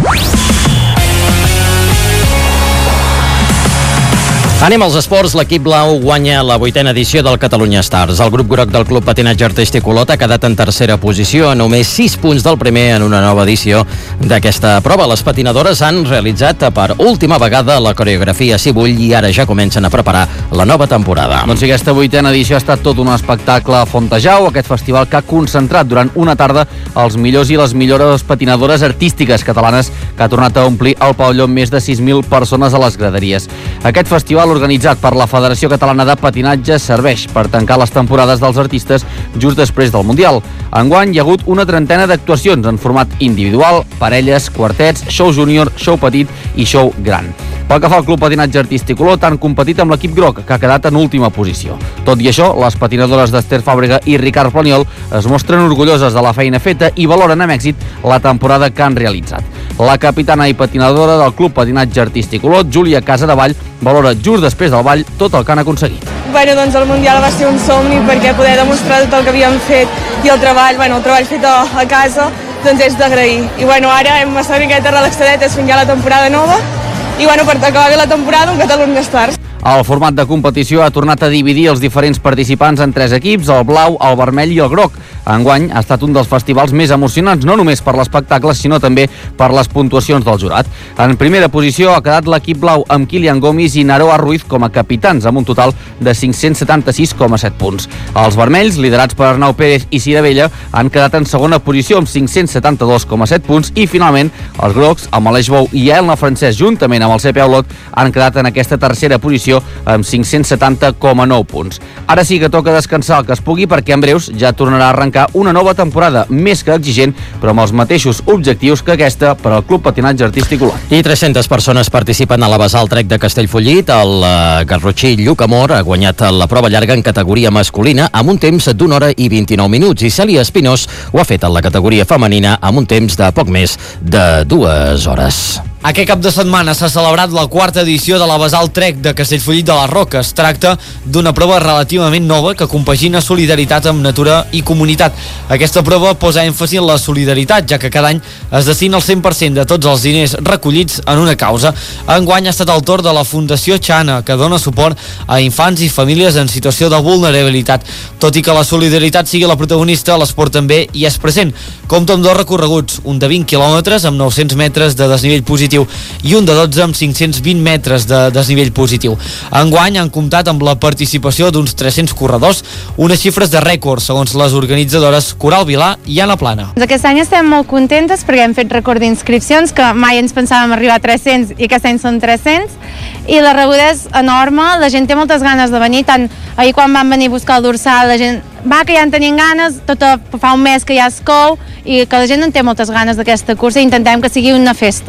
Anem als esports. L'equip blau guanya la vuitena edició del Catalunya Stars. El grup groc del Club Patinatge Artístic Olot ha quedat en tercera posició, a només sis punts del primer en una nova edició d'aquesta prova. Les patinadores han realitzat per última vegada la coreografia Si vull i ara ja comencen a preparar la nova temporada. Doncs sí, aquesta vuitena edició ha estat tot un espectacle a Fontejau, aquest festival que ha concentrat durant una tarda els millors i les millores patinadores artístiques catalanes, que ha tornat a omplir el pavelló amb més de sis mil persones a les graderies. Aquest festival, organitzat per la Federació Catalana de Patinatge, serveix per tancar les temporades dels artistes just després del Mundial. Enguany hi ha hagut una trentena d'actuacions en format individual, parelles, quartets, show júnior, show petit i show gran. Pel que fa al Club Patinatge Artístic Olot, han competit amb l'equip groc, que ha quedat en última posició. Tot i això, les patinadores d'Ester Fàbrega i Ricard Planiol es mostren orgulloses de la feina feta i valoren amb èxit la temporada que han realitzat. La capitana i patinadora del Club Patinatge Artístic Olot, Júlia Casadevall, valora just després del ball tot el que han aconseguit. Bueno, doncs el Mundial va ser un somni perquè poder demostrar tot el que havíem fet i el treball, bueno, el treball fet a, a casa, doncs és d'agrair. I bueno, ara hem estat una miqueta relaxadetes fins ja la temporada nova i bueno, per acabar bé la temporada, un Catalunya Stars. El format de competició ha tornat a dividir els diferents participants en tres equips, el blau, el vermell i el groc. Enguany ha estat un dels festivals més emocionants, no només per l'espectacle, sinó també per les puntuacions del jurat. En primera posició ha quedat l'equip blau amb Kilian Gomis i Naroa Ruiz com a capitans, amb un total de cinc-cents setanta-sis coma set punts. Els vermells, liderats per Arnau Pérez i Cira Vella, han quedat en segona posició amb cinc-cents setanta-dos coma set punts i, finalment, els grocs, amb Aleix Bou i Elna Francesc, juntament amb el C P A Olot, han quedat en aquesta tercera posició amb cinc-cents setanta coma nou punts. Ara sí que toca descansar el que es pugui, perquè en breus ja tornarà a arrencar una nova temporada més que exigent, però amb els mateixos objectius que aquesta per al Club Patinatge Artístic Olot. I tres-centes persones participen a la Basal Trek de Castellfollit. El uh, garrotxí Lluc Amor ha guanyat la prova llarga en categoria masculina amb un temps d'una hora i vint-i-nou minuts, i Cèlia Espinós ho ha fet en la categoria femenina amb un temps de poc més de dues hores. Aquest cap de setmana s'ha celebrat la quarta edició de la Basal Trek de Castellfollit de les Roques. Es tracta d'una prova relativament nova que compagina solidaritat amb natura i comunitat. Aquesta prova posa èmfasi en la solidaritat, ja que cada any es destina el cent per cent de tots els diners recollits en una causa. Enguany ha estat el torn de la Fundació Xana, que dona suport a infants i famílies en situació de vulnerabilitat. Tot i que la solidaritat sigui la protagonista, l'esport també hi és present. Compta amb dos recorreguts, un de vint quilòmetres amb nou-cents metres de desnivell positiu i un de dotze amb cinc-cents vint metres de desnivell positiu. Enguany han comptat amb la participació d'uns tres-cents corredors, unes xifres de rècord, segons les organitzadores Coral Vilà i Anna Plana. Aquest any estem molt contentes perquè hem fet rècord d'inscripcions, que mai ens pensàvem arribar a tres-cents i aquest any són tres-cents, i la rebuda és enorme, la gent té moltes ganes de venir, tant ahir quan van venir a buscar el dorsal, la gent va que ja en tenien ganes, tot a, fa un mes que ja es cou, i que la gent en té moltes ganes d'aquesta cursa i intentem que sigui una festa.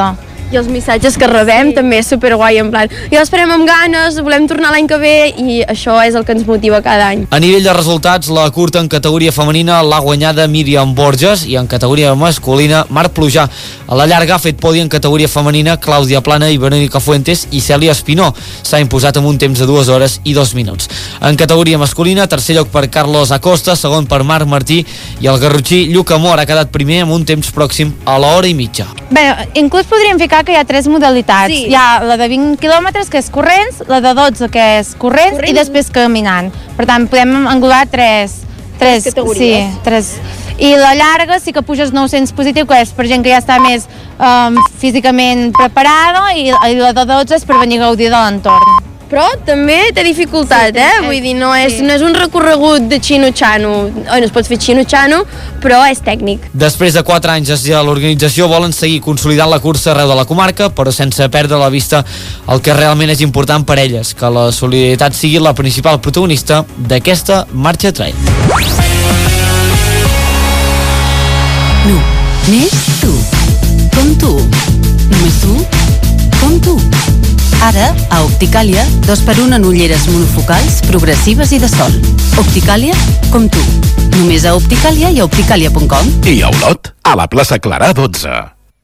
I els missatges que rebem sí. també és superguai, en plan, ja esperem amb ganes, volem tornar l'any que ve, i això és el que ens motiva cada any. A nivell de resultats, la curta en categoria femenina l'ha guanyada Míriam Borges i en categoria masculina Marc Plujà. A la llarga ha fet podi en categoria femenina Clàudia Plana i Verónica Fuentes i Cèlia Espinó. S'ha imposat amb un temps de dues hores i dos minuts. En categoria masculina, tercer lloc per Carlos Acosta, segon per Marc Martí i el garrotxí Lluc Amor ha quedat primer amb un temps pròxim a l'hora i mitja. Bé, inclús podríem ficar que hi ha tres modalitats. Sí. Hi ha la de vint quilòmetres, que és corrents, la de dotze, que és corrents, corrents. i després caminant. Per tant, podem englobar tres, tres, tres categories. Sí, tres. I la llarga sí que puges nou-cents positiu, que és per gent que ja està més um, físicament preparada, i, i la de dotze és per venir a gaudir de l'entorn. Però també té dificultat, eh? Vull dir, no és, sí. no és un recorregut de xino-xano. No es pot fer xino-xano, però és tècnic. Després de quatre anys des de l'organització volen seguir consolidant la cursa arreu de la comarca, però sense perdre la vista el que realment és important per elles, que la solidaritat sigui la principal protagonista d'aquesta marxa trail. No, més tu. Com tu. Només tu. Com tu. Ara, a Opticàlia, dos per un en ulleres monofocals, progressives i de sol. Opticàlia, com tu. Només a Opticàlia i a opticàlia punt com. I a Olot, a la plaça Clarà dotze.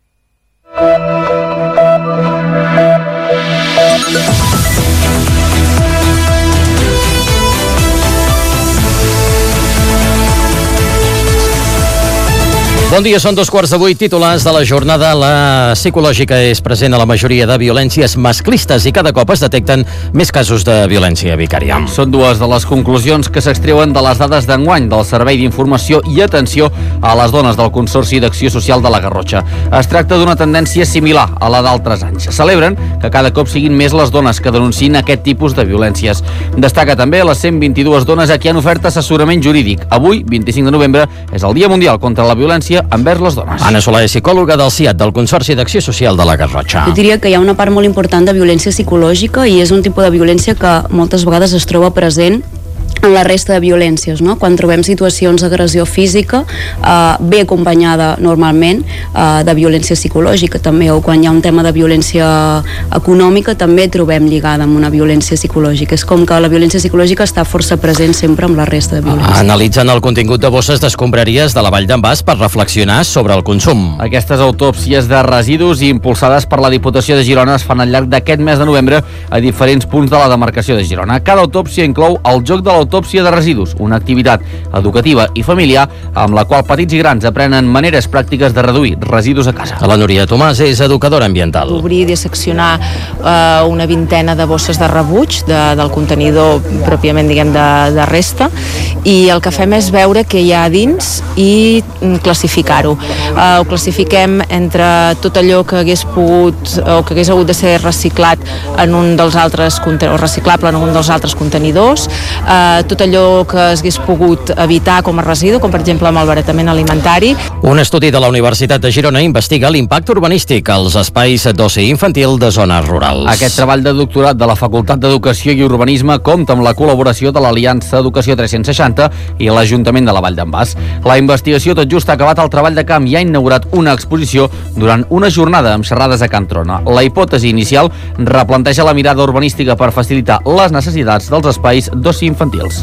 Bon dia, són dos quarts de vuit, titulars de la jornada. La psicològica és present a la majoria de violències masclistes i cada cop es detecten més casos de violència vicària. Són dues de les conclusions que s'extreuen de les dades d'enguany del Servei d'Informació i Atenció a les Dones del Consorci d'Acció Social de la Garrotxa. Es tracta d'una tendència similar a la d'altres anys. Celebren que cada cop siguin més les dones que denunciïn aquest tipus de violències. Destaca també les cent vint-i-dues dones a qui han ofert assessorament jurídic. Avui, vint-i-cinc de novembre, és el Dia Mundial contra la Violència envers les dones. Anna Soler, psicòloga del C I A T, del Consorci d'Acció Social de la Garrotxa. Jo diria que hi ha una part molt important de violència psicològica i és un tipus de violència que moltes vegades es troba present en la resta de violències, no? Quan trobem situacions d'agressió física, eh, ve acompanyada normalment eh, de violència psicològica també, o quan hi ha un tema de violència econòmica també trobem lligada amb una violència psicològica. És com que la violència psicològica està força present sempre amb la resta de violència. Analitzen el contingut de bosses d'escombraries de la Vall d'en Bas per reflexionar sobre el consum. Aquestes autòpsies de residus impulsades per la Diputació de Girona es fan al llarg d'aquest mes de novembre a diferents punts de la demarcació de Girona. Cada autòpsia inclou el joc de l'autòpsia de residus, una activitat educativa i familiar amb la qual petits i grans aprenen maneres pràctiques de reduir residus a casa. La Núria Tomàs és educadora ambiental. Obrir i disseccionar eh, una vintena de bosses de rebuig de, del contenidor pròpiament, diguem, de, de resta, i el que fem és veure què hi ha a dins i classificar-ho. Eh, ho classifiquem entre tot allò que hagués pogut o que hagués hagut de ser reciclat en un dels altres o reciclable en un dels altres contenidors, eh, tot allò que s'hagués pogut evitar com a residu, com per exemple amb el baratament alimentari. Un estudi de la Universitat de Girona investiga l'impacte urbanístic als espais d'oci infantil de zones rurals. Aquest treball de doctorat de la Facultat d'Educació i Urbanisme compta amb la col·laboració de l'Aliança Educació tres-cents seixanta i l'Ajuntament de la Vall d'en Bas. La investigació tot just ha acabat el treball de camp i ha inaugurat una exposició durant una jornada amb xerrades a Can Trona. La hipòtesi inicial replanteja la mirada urbanística per facilitar les necessitats dels espais d'oci infantils.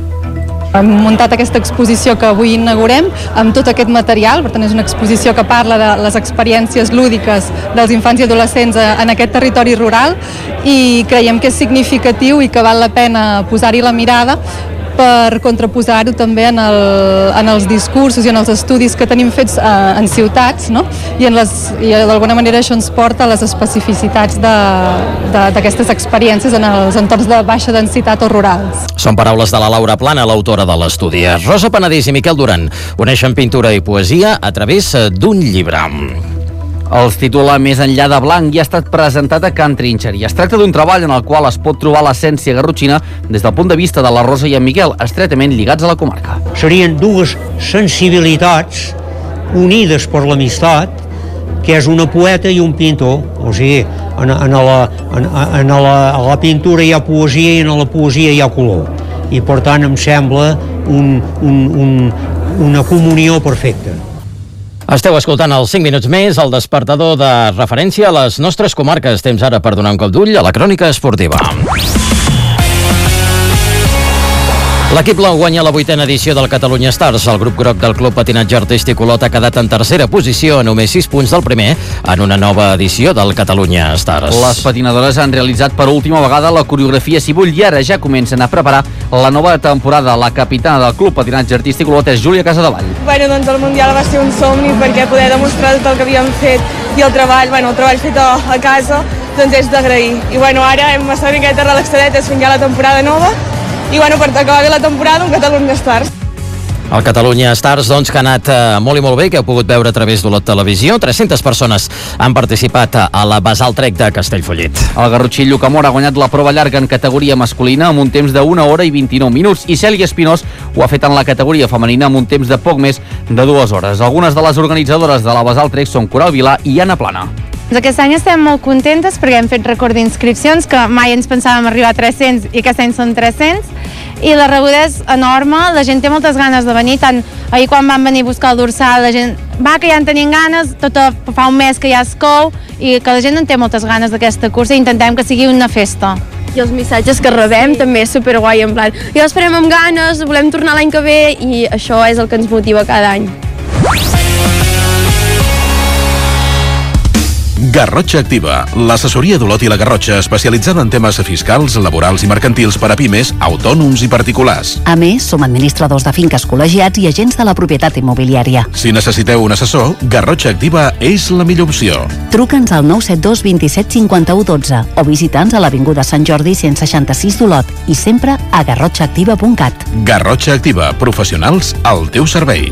Hem muntat aquesta exposició que avui inaugurem amb tot aquest material, per tant és una exposició que parla de les experiències lúdiques dels infants i adolescents en aquest territori rural, i creiem que és significatiu i que val la pena posar-hi la mirada per contraposar-ho també en, el, en els discursos i en els estudis que tenim fets eh, en ciutats, no? I, en les, i d'alguna manera això ens porta a les especificitats d'aquestes experiències en els entorns de baixa densitat o rurals. Són paraules de la Laura Plana, l'autora de l'estudi. Rosa Penedís i Miquel Duran uneixen pintura i poesia a través d'un llibre. Els titula Més enllà de blanc i ha estat presentat a Can Trinxeria. Es tracta d'un treball en el qual es pot trobar l'essència garrotxina des del punt de vista de la Rosa i en Miquel, estretament lligats a la comarca. Serien dues sensibilitats unides per l'amistat, que és una poeta i un pintor. O sigui, en, en, la, en, en la, a la pintura hi ha poesia i en la poesia hi ha color. I per tant em sembla un, un, un, una comunió perfecta. Esteu escoltant els cinc minuts més, el despertador de referència a les nostres comarques. Temps ara per donar un cop d'ull a la crònica esportiva. L'equip blau guanya la vuitena edició del Catalunya Stars. El grup groc del Club Patinatge Artístic Olot ha quedat en tercera posició, a només sis punts del primer, en una nova edició del Catalunya Stars. Les patinadores han realitzat per última vegada la coreografia Cibull i ara ja comencen a preparar la nova temporada. La capitana del Club Patinatge Artístic Olot és Júlia Casadevall. Bueno, doncs el Mundial va ser un somni perquè poder demostrar tot el que havíem fet i el treball, bueno, el treball fet a, a casa, doncs és d'agrair. I bueno, ara hem estat una miqueta relaxadetes fins ja la temporada nova i bueno, per acabar bé la temporada, un Catalunya Stars. El Catalunya Stars, doncs, que ha anat eh, molt i molt bé, que heu pogut veure a través d'Olot Televisió. tres-centes persones han participat a la Basal Trek de Castellfollit. El garrotxí Llucamor ha guanyat la prova llarga en categoria masculina amb un temps d'una hora i vint-i-nou minuts i Cèlia Espinós ho ha fet en la categoria femenina amb un temps de poc més de dues hores. Algunes de les organitzadores de la Basal Trek són Coral Vilà i Anna Plana. Aquest any estem molt contentes perquè hem fet rècord d'inscripcions, que mai ens pensàvem arribar a tres-cents i aquest any són tres-cents, i la rebuda és enorme, la gent té moltes ganes de venir, tant ahir quan van venir a buscar el dorsal, la gent va que ja en tenien ganes, tot fa un mes que ja es cou, i que la gent en té moltes ganes d'aquesta cursa i intentem que sigui una festa. I els missatges que rebem sí. també és superguai, en plan, ja l'esperem amb ganes, volem tornar l'any que ve, i això és el que ens motiva cada any. Garrotxa Activa, l'assessoria d'Olot i la Garrotxa especialitzada en temes fiscals, laborals i mercantils per a pimes, autònoms i particulars. A més, som administradors de finques col·legiats i agents de la propietat immobiliària. Si necessiteu un assessor, Garrotxa Activa és la millor opció. Truca'ns al nou set dos vint-i-set cinquanta-u dotze o visita'ns a l'Avinguda Sant Jordi cent seixanta-sis d'Olot i sempre a garrotxa activa punt cat. Garrotxa Activa, professionals al teu servei.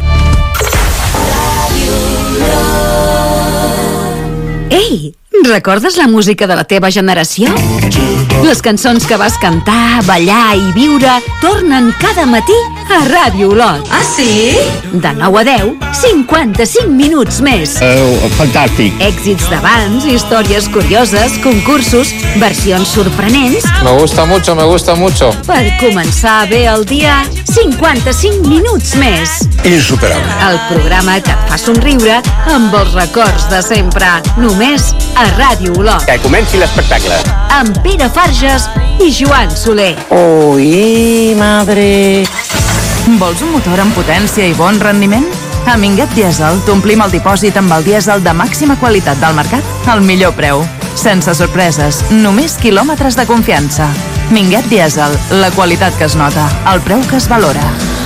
Ei, recordes la música de la teva generació? Les cançons que vas cantar, ballar i viure tornen cada matí a Ràdio Olot. Ah, sí? De nou a deu, cinquanta-cinc minuts més. Uh, fantàstic. Èxits d'abans, històries curioses, concursos, versions sorprenents. Me gusta mucho, me gusta mucho. Per començar bé el dia, cinquanta-cinc minuts més. Insuperable. El programa que et fa somriure amb els records de sempre. Només a Ràdio Olot. Que comenci l'espectacle. Amb Pere Farges i Joan Soler. Ui, madre... Vols un motor amb potència i bon rendiment? A Minguet Diesel t'omplim el dipòsit amb el dièsel de màxima qualitat del mercat al millor preu. Sense sorpreses, només quilòmetres de confiança. Minguet Diesel, la qualitat que es nota, el preu que es valora.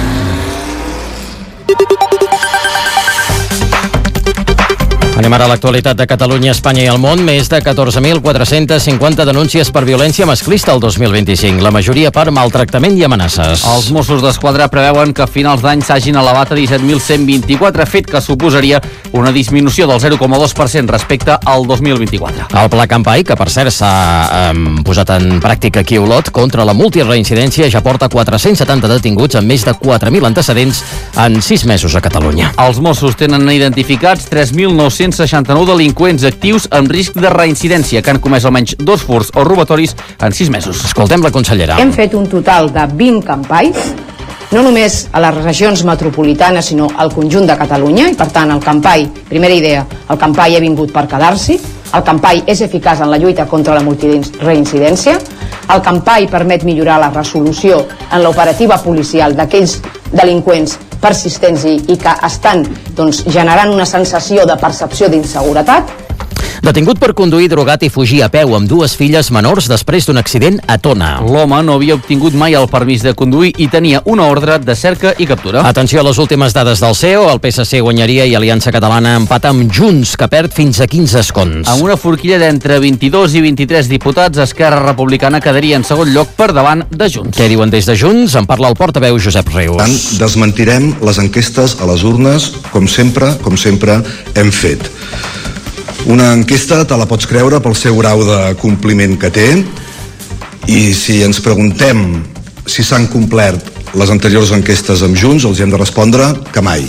Anem ara a l'actualitat de Catalunya, Espanya i el món. Més de catorze mil quatre-cents cinquanta denúncies per violència masclista el dos mil vint-i-cinc, la majoria per maltractament i amenaces. Els Mossos d'Esquadra preveuen que a finals d'any s'hagin elevat a disset mil cent vint-i-quatre, fet que suposaria una disminució del zero coma dos per cent respecte al dos mil vint-i-quatre. El Pla Campai, que per cert s'ha eh, posat en pràctica aquí a Olot, contra la multireincidència ja porta quatre-cents setanta detinguts amb més de quatre mil antecedents en sis mesos a Catalunya. Els Mossos tenen identificats tres mil nou-cents seixanta-nou delinqüents actius amb risc de reincidència que han comès almenys dos furts o robatoris en sis mesos. Escoltem la consellera. Hem fet un total de vint campais, no només a les regions metropolitanes, sinó al conjunt de Catalunya, i per tant el campai, primera idea, el campai ha vingut per quedar-s'hi, el campai és eficaç en la lluita contra la multireincidència, el campai permet millorar la resolució en l'operativa policial d'aquells delinqüents persistents i, i que estan doncs, generant una sensació de percepció d'inseguretat. Detingut per conduir drogat i fugir a peu amb dues filles menors després d'un accident a Tona. L'home no havia obtingut mai el permís de conduir i tenia una ordre de cerca i captura. Atenció a les últimes dades del C E O. El P S C guanyaria i Aliança Catalana empata amb Junts, que perd fins a quinze escons. Amb una forquilla d'entre vint-i-dos i vint-i-tres diputats, Esquerra Republicana quedaria en segon lloc per davant de Junts. Què diuen des de Junts? En parla el portaveu Josep Rius. Tant, desmentirem les enquestes a les urnes, com sempre, com sempre hem fet. Una enquesta te la pots creure pel seu grau de compliment que té, i si ens preguntem si s'han complert les anteriors enquestes amb Junts, els hem de respondre que mai.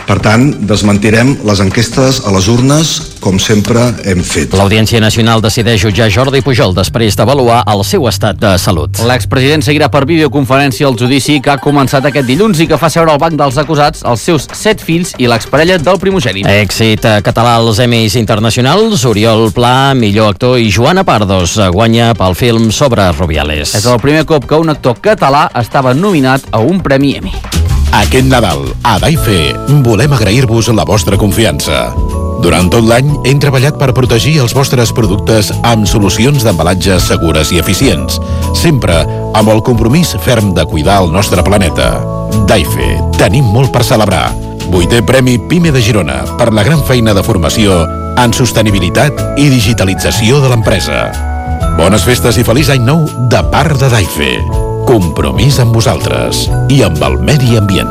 Per tant, desmentirem les enquestes a les urnes com sempre hem fet. L'Audiència Nacional decideix jutjar Jordi Pujol després d'avaluar el seu estat de salut. L'expresident seguirà per videoconferència el judici que ha començat aquest dilluns i que fa seure al banc dels acusats els seus set fills i l'exparella del primogènit. Èxit català als Emmys internacionals, Oriol Pla, millor actor, i Joana Pardos guanya pel film sobre Rubiales. És el primer cop que un actor català estava nominat a un premi Emmy. Aquest Nadal, a Daife, volem agrair-vos la vostra confiança. Durant tot l'any hem treballat per protegir els vostres productes amb solucions d'embalatge segures i eficients, sempre amb el compromís ferm de cuidar el nostre planeta. Daife, tenim molt per celebrar. Vuitè Premi PIME de Girona per la gran feina de formació en sostenibilitat i digitalització de l'empresa. Bones festes i feliç any nou de part de Daife. Compromís amb vosaltres i amb el medi ambient.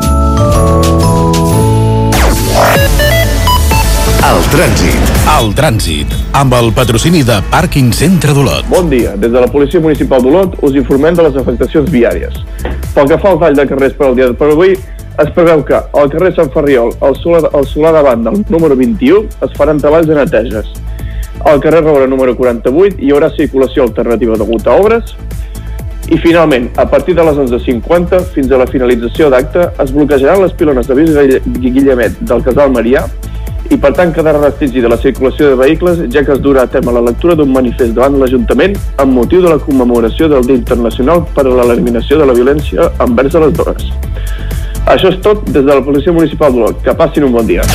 El trànsit. El trànsit, amb el patrocini de Pàrquing Centre d'Olot. Bon dia, des de la Policia Municipal d'Olot us informem de les afectacions viàries. Pel que fa al tall de carrers per al dia per avui, es preveu que al carrer Sant Ferriol, al solar, al solar davant del número vint-i-u, es faran treballs de neteges. Al carrer Roura número quaranta-vuit hi haurà circulació alternativa degut a obres. I finalment, a partir de les onze cinquanta fins a la finalització d'acte, es bloquejaran les pilones de Guillemet del Casal Marià i per tant quedarà restringida la circulació de vehicles, ja que es durà a terme la lectura d'un manifest davant l'Ajuntament amb motiu de la commemoració del Dia Internacional per a l'eliminació de la violència envers a les dones. Això és tot des de la Policia Municipal d'Olot. Que passin un bon dia.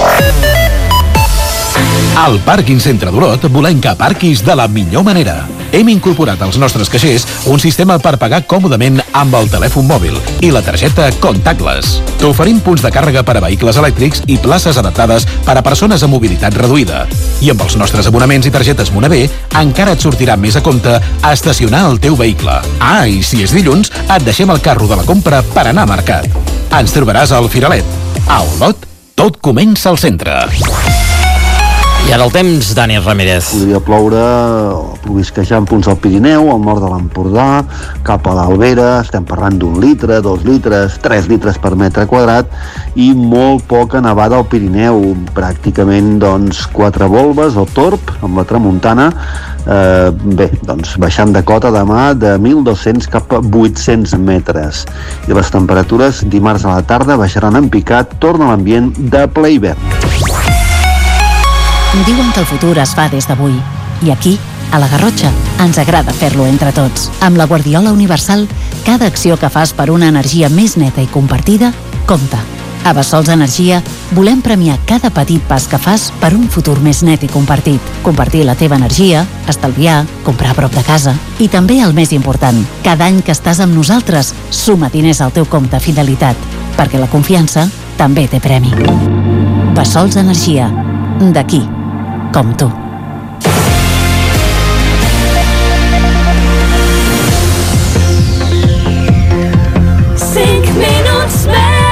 Al Pàrquing Centre d'Olot volem que aparquis de la millor manera. Hem incorporat als nostres caixers un sistema per pagar còmodament amb el telèfon mòbil i la targeta Contactless. T'oferim punts de càrrega per a vehicles elèctrics i places adaptades per a persones amb mobilitat reduïda. I amb els nostres abonaments i targetes Monavé encara et sortirà més a compte a estacionar el teu vehicle. Ah, i si és dilluns, et deixem el carro de la compra per anar a mercat. Ens trobaràs al Firalet. A Olot, tot comença al centre. I ara el temps, Dani Ramírez. Podria ploure o plovisquejar en punts del Pirineu, al nord de l'Empordà, cap a l'Albera, estem parlant d'un litre, dos litres, tres litres per metre quadrat, i molt poca nevada al Pirineu, pràcticament doncs quatre volves o torb amb la tramuntana. Eh, bé, doncs baixant de cota demà de mil dos-cents cap a vuit-cents metres. I les temperatures dimarts a la tarda baixaran en picat, torna l'ambient de ple hivern. Diuen que el futur es fa des d'avui. I aquí, a la Garrotxa, ens agrada fer-lo entre tots. Amb la Guardiola Universal, cada acció que fas per una energia més neta i compartida, compta. A Bessols Energia volem premiar cada petit pas que fas per un futur més net i compartit. Compartir la teva energia, estalviar, comprar a prop de casa. I també el més important, cada any que estàs amb nosaltres, suma diners al teu compte Fidelitat, perquè la confiança també té premi. Bessols Energia, d'aquí, com tu. cinc minuts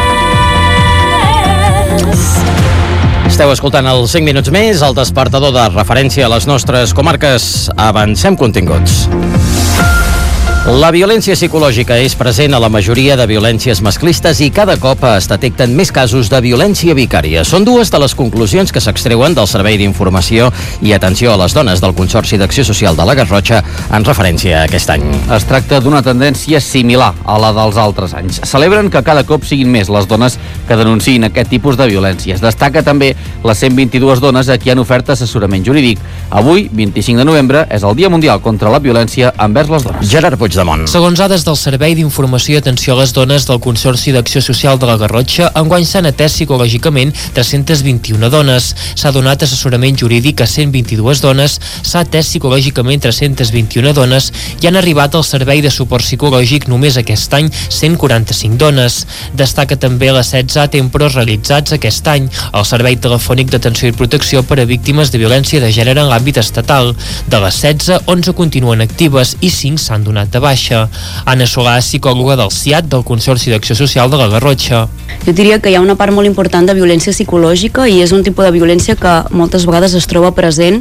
més. Esteu escoltant el cinc minuts més, el despertador de referència a les nostres comarques. Avancem continguts. La violència psicològica és present a la majoria de violències masclistes i cada cop es detecten més casos de violència vicària. Són dues de les conclusions que s'extreuen del Servei d'Informació i Atenció a les Dones del Consorci d'Acció Social de la Garrotxa en referència a aquest any. Es tracta d'una tendència similar a la dels altres anys. Celebren que cada cop siguin més les dones que denunciïn aquest tipus de violències. Destaca també les cent vint-i-dues dones a qui han ofert assessorament jurídic. Avui, vint-i-cinc de novembre, és el Dia Mundial contra la Violència envers les dones. Gerard Puigdemont. Segons dades del Servei d'Informació i Atenció a les Dones del Consorci d'Acció Social de la Garrotxa, enguany s'han atès psicològicament tres-centes vint-i-una dones. S'ha donat assessorament jurídic a cent vint-i-dues dones, s'ha atès psicològicament tres-centes vint-i-una dones i han arribat al servei de suport psicològic només aquest any cent quaranta-cinc dones. Destaca també les setze tempros realitzats aquest any al Servei Telefònic d'Atenció i Protecció per a Víctimes de Violència de Gènere en l'àmbit estatal. De les setze, onze continuen actives i cinc s'han donat de baixa. Anna Solà, psicòloga del C I A T del Consorci d'Acció Social de la Garrotxa. Jo diria que hi ha una part molt important de violència psicològica i és un tipus de violència que moltes vegades es troba present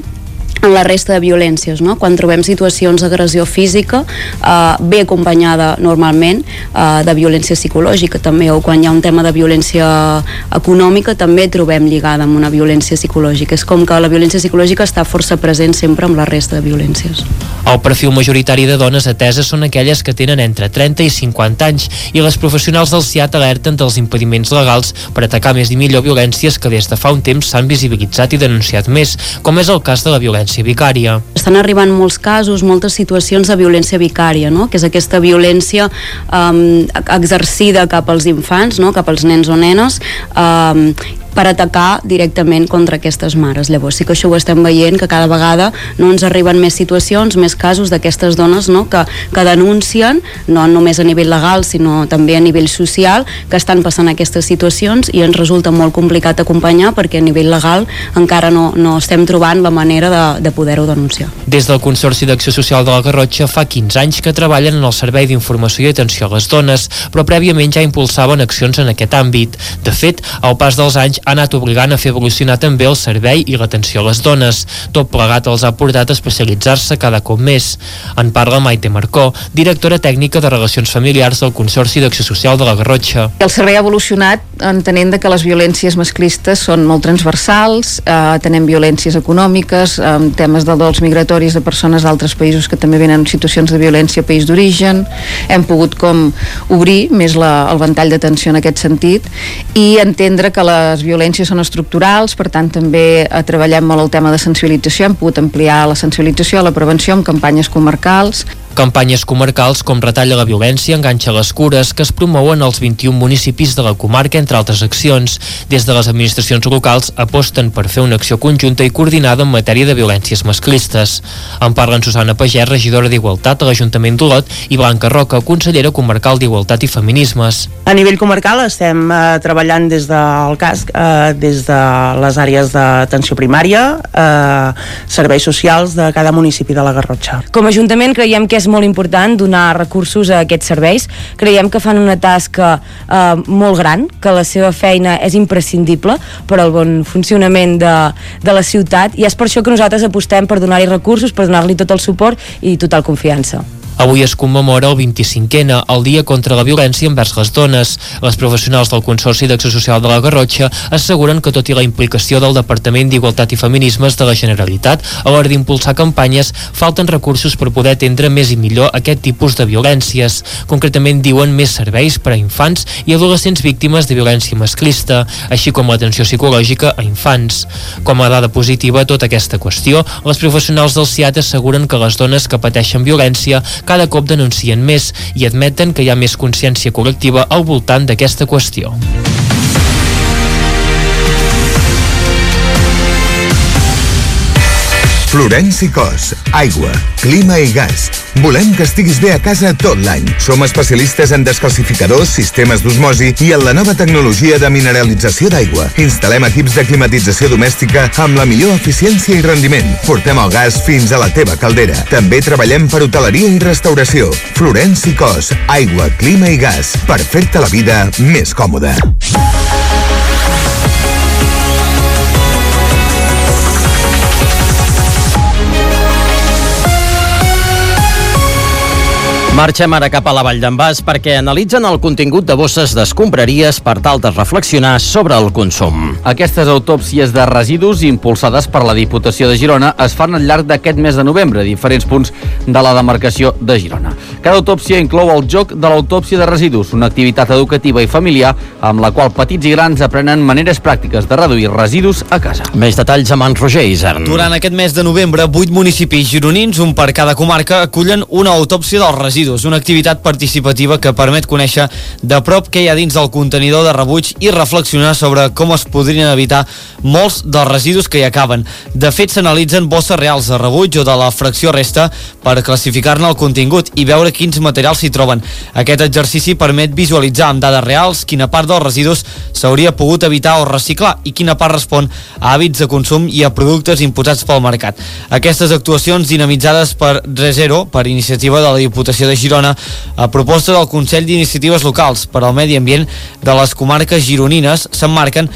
en la resta de violències, no? Quan trobem situacions d'agressió física, eh, ve acompanyada normalment eh, de violència psicològica també, o quan hi ha un tema de violència econòmica també trobem lligada amb una violència psicològica. És com que la violència psicològica està força present sempre amb la resta de violències. El perfil majoritari de dones ateses són aquelles que tenen entre trenta i cinquanta anys, i les professionals del S I A T alerten dels impediments legals per atacar més i millor violències que des de fa un temps s'han visibilitzat i denunciat més, com és el cas de la violència vicària. Estan arribant molts casos, moltes situacions de violència vicària, no? Que és aquesta violència um, exercida cap als infants, no? Cap als nens o nenes, um, per atacar directament contra aquestes mares. Llavors sí que això ho estem veient, que cada vegada no ens arriben més situacions, més casos d'aquestes dones, no? que, que denuncien, no només a nivell legal sinó també a nivell social, que estan passant aquestes situacions, i ens resulta molt complicat acompanyar perquè a nivell legal encara no, no estem trobant la manera de, de poder-ho denunciar. Des del Consorci d'Acció Social de la Garrotxa fa quinze anys que treballen en el Servei d'Informació i Atenció a les Dones, però prèviament ja impulsaven accions en aquest àmbit. De fet, al pas dels anys ha anat obligant a fer evolucionar també el servei i l'atenció a les dones. Tot plegat els ha portat a especialitzar-se cada cop més. En parla Maite Marcó, directora tècnica de Relacions Familiars del Consorci d'Acció Social de la Garrotxa. El servei ha evolucionat entenent que les violències masclistes són molt transversals, eh, tenem violències econòmiques, eh, temes de dols migratoris de persones d'altres països que també venen en situacions de violència a país d'origen. Hem pogut com obrir més la, el ventall d'atenció en aquest sentit i entendre que les violències són estructurals, per tant també eh, treballem molt el tema de sensibilització, hem pogut ampliar la sensibilització, la prevenció amb campanyes comarcals. Campanyes comarcals com Retalla la violència, Enganxa les cures, que es promouen als vint-i-un municipis de la comarca, entre altres accions. Des de les administracions locals aposten per fer una acció conjunta i coordinada en matèria de violències masclistes. En parlen Susana Pagès, regidora d'Igualtat a l'Ajuntament d'Olot, i Blanca Roca, consellera comarcal d'Igualtat i Feminismes. A nivell comarcal estem eh, treballant des del casc, eh, des de les àrees d'atenció primària, eh, serveis socials de cada municipi de la Garrotxa. Com a Ajuntament creiem que és molt important donar recursos a aquests serveis. Creiem que fan una tasca eh, molt gran, que la seva feina és imprescindible per al bon funcionament de, de la ciutat, i és per això que nosaltres apostem per donar-hi recursos, per donar-li tot el suport i total confiança. Avui es commemora el vint-i-cinquè, el Dia contra la Violència envers les Dones. Les professionals del Consorci d'Acció Social de la Garrotxa asseguren que, tot i la implicació del Departament d'Igualtat i Feminismes de la Generalitat a l'hora d'impulsar campanyes, falten recursos per poder atendre més i millor aquest tipus de violències. Concretament, diuen més serveis per a infants i adolescents víctimes de violència masclista, així com l'atenció psicològica a infants. Com a dada positiva a tota aquesta qüestió, les professionals del S I A T asseguren que les dones que pateixen violència cada cop denuncien més i admeten que hi ha més consciència col·lectiva al voltant d'aquesta qüestió. Florenci Cos, aigua, clima i gas. Volem que estiguis bé a casa tot l'any. Som especialistes en descalcificadors, sistemes d'osmosi i en la nova tecnologia de mineralització d'aigua. Instal·lem equips de climatització domèstica amb la millor eficiència i rendiment. Portem el gas fins a la teva caldera. També treballem per hoteleria i restauració. Florenci Cos, aigua, clima i gas. Per fer-te la vida més còmoda. Marxem ara cap a la Vall d'en Bas perquè analitzen el contingut de bosses d'escombraries per tal de reflexionar sobre el consum. Aquestes autòpsies de residus impulsades per la Diputació de Girona es fan al llarg d'aquest mes de novembre a diferents punts de la demarcació de Girona. Cada autòpsia inclou el joc de l'autòpsia de residus, una activitat educativa i familiar amb la qual petits i grans aprenen maneres pràctiques de reduir residus a casa. Més detalls amb en Roger Isern. Durant aquest mes de novembre, vuit municipis gironins, un per cada comarca, acullen una autòpsia dels residus, una activitat participativa que permet conèixer de prop què hi ha dins del contenidor de rebuig i reflexionar sobre com es podrien evitar molts dels residus que hi acaben. De fet, s'analitzen bosses reals de rebuig o de la fracció resta per classificar-ne el contingut i veure quins materials s'hi troben. Aquest exercici permet visualitzar amb dades reals quina part dels residus s'hauria pogut evitar o reciclar i quina part respon a hàbits de consum i a productes imposats pel mercat. Aquestes actuacions dinamitzades per ReZero, per iniciativa de la Diputació de Girona, a proposta del Consell d'Iniciatives Locals per al Medi Ambient de les comarques gironines, s'emmarquen a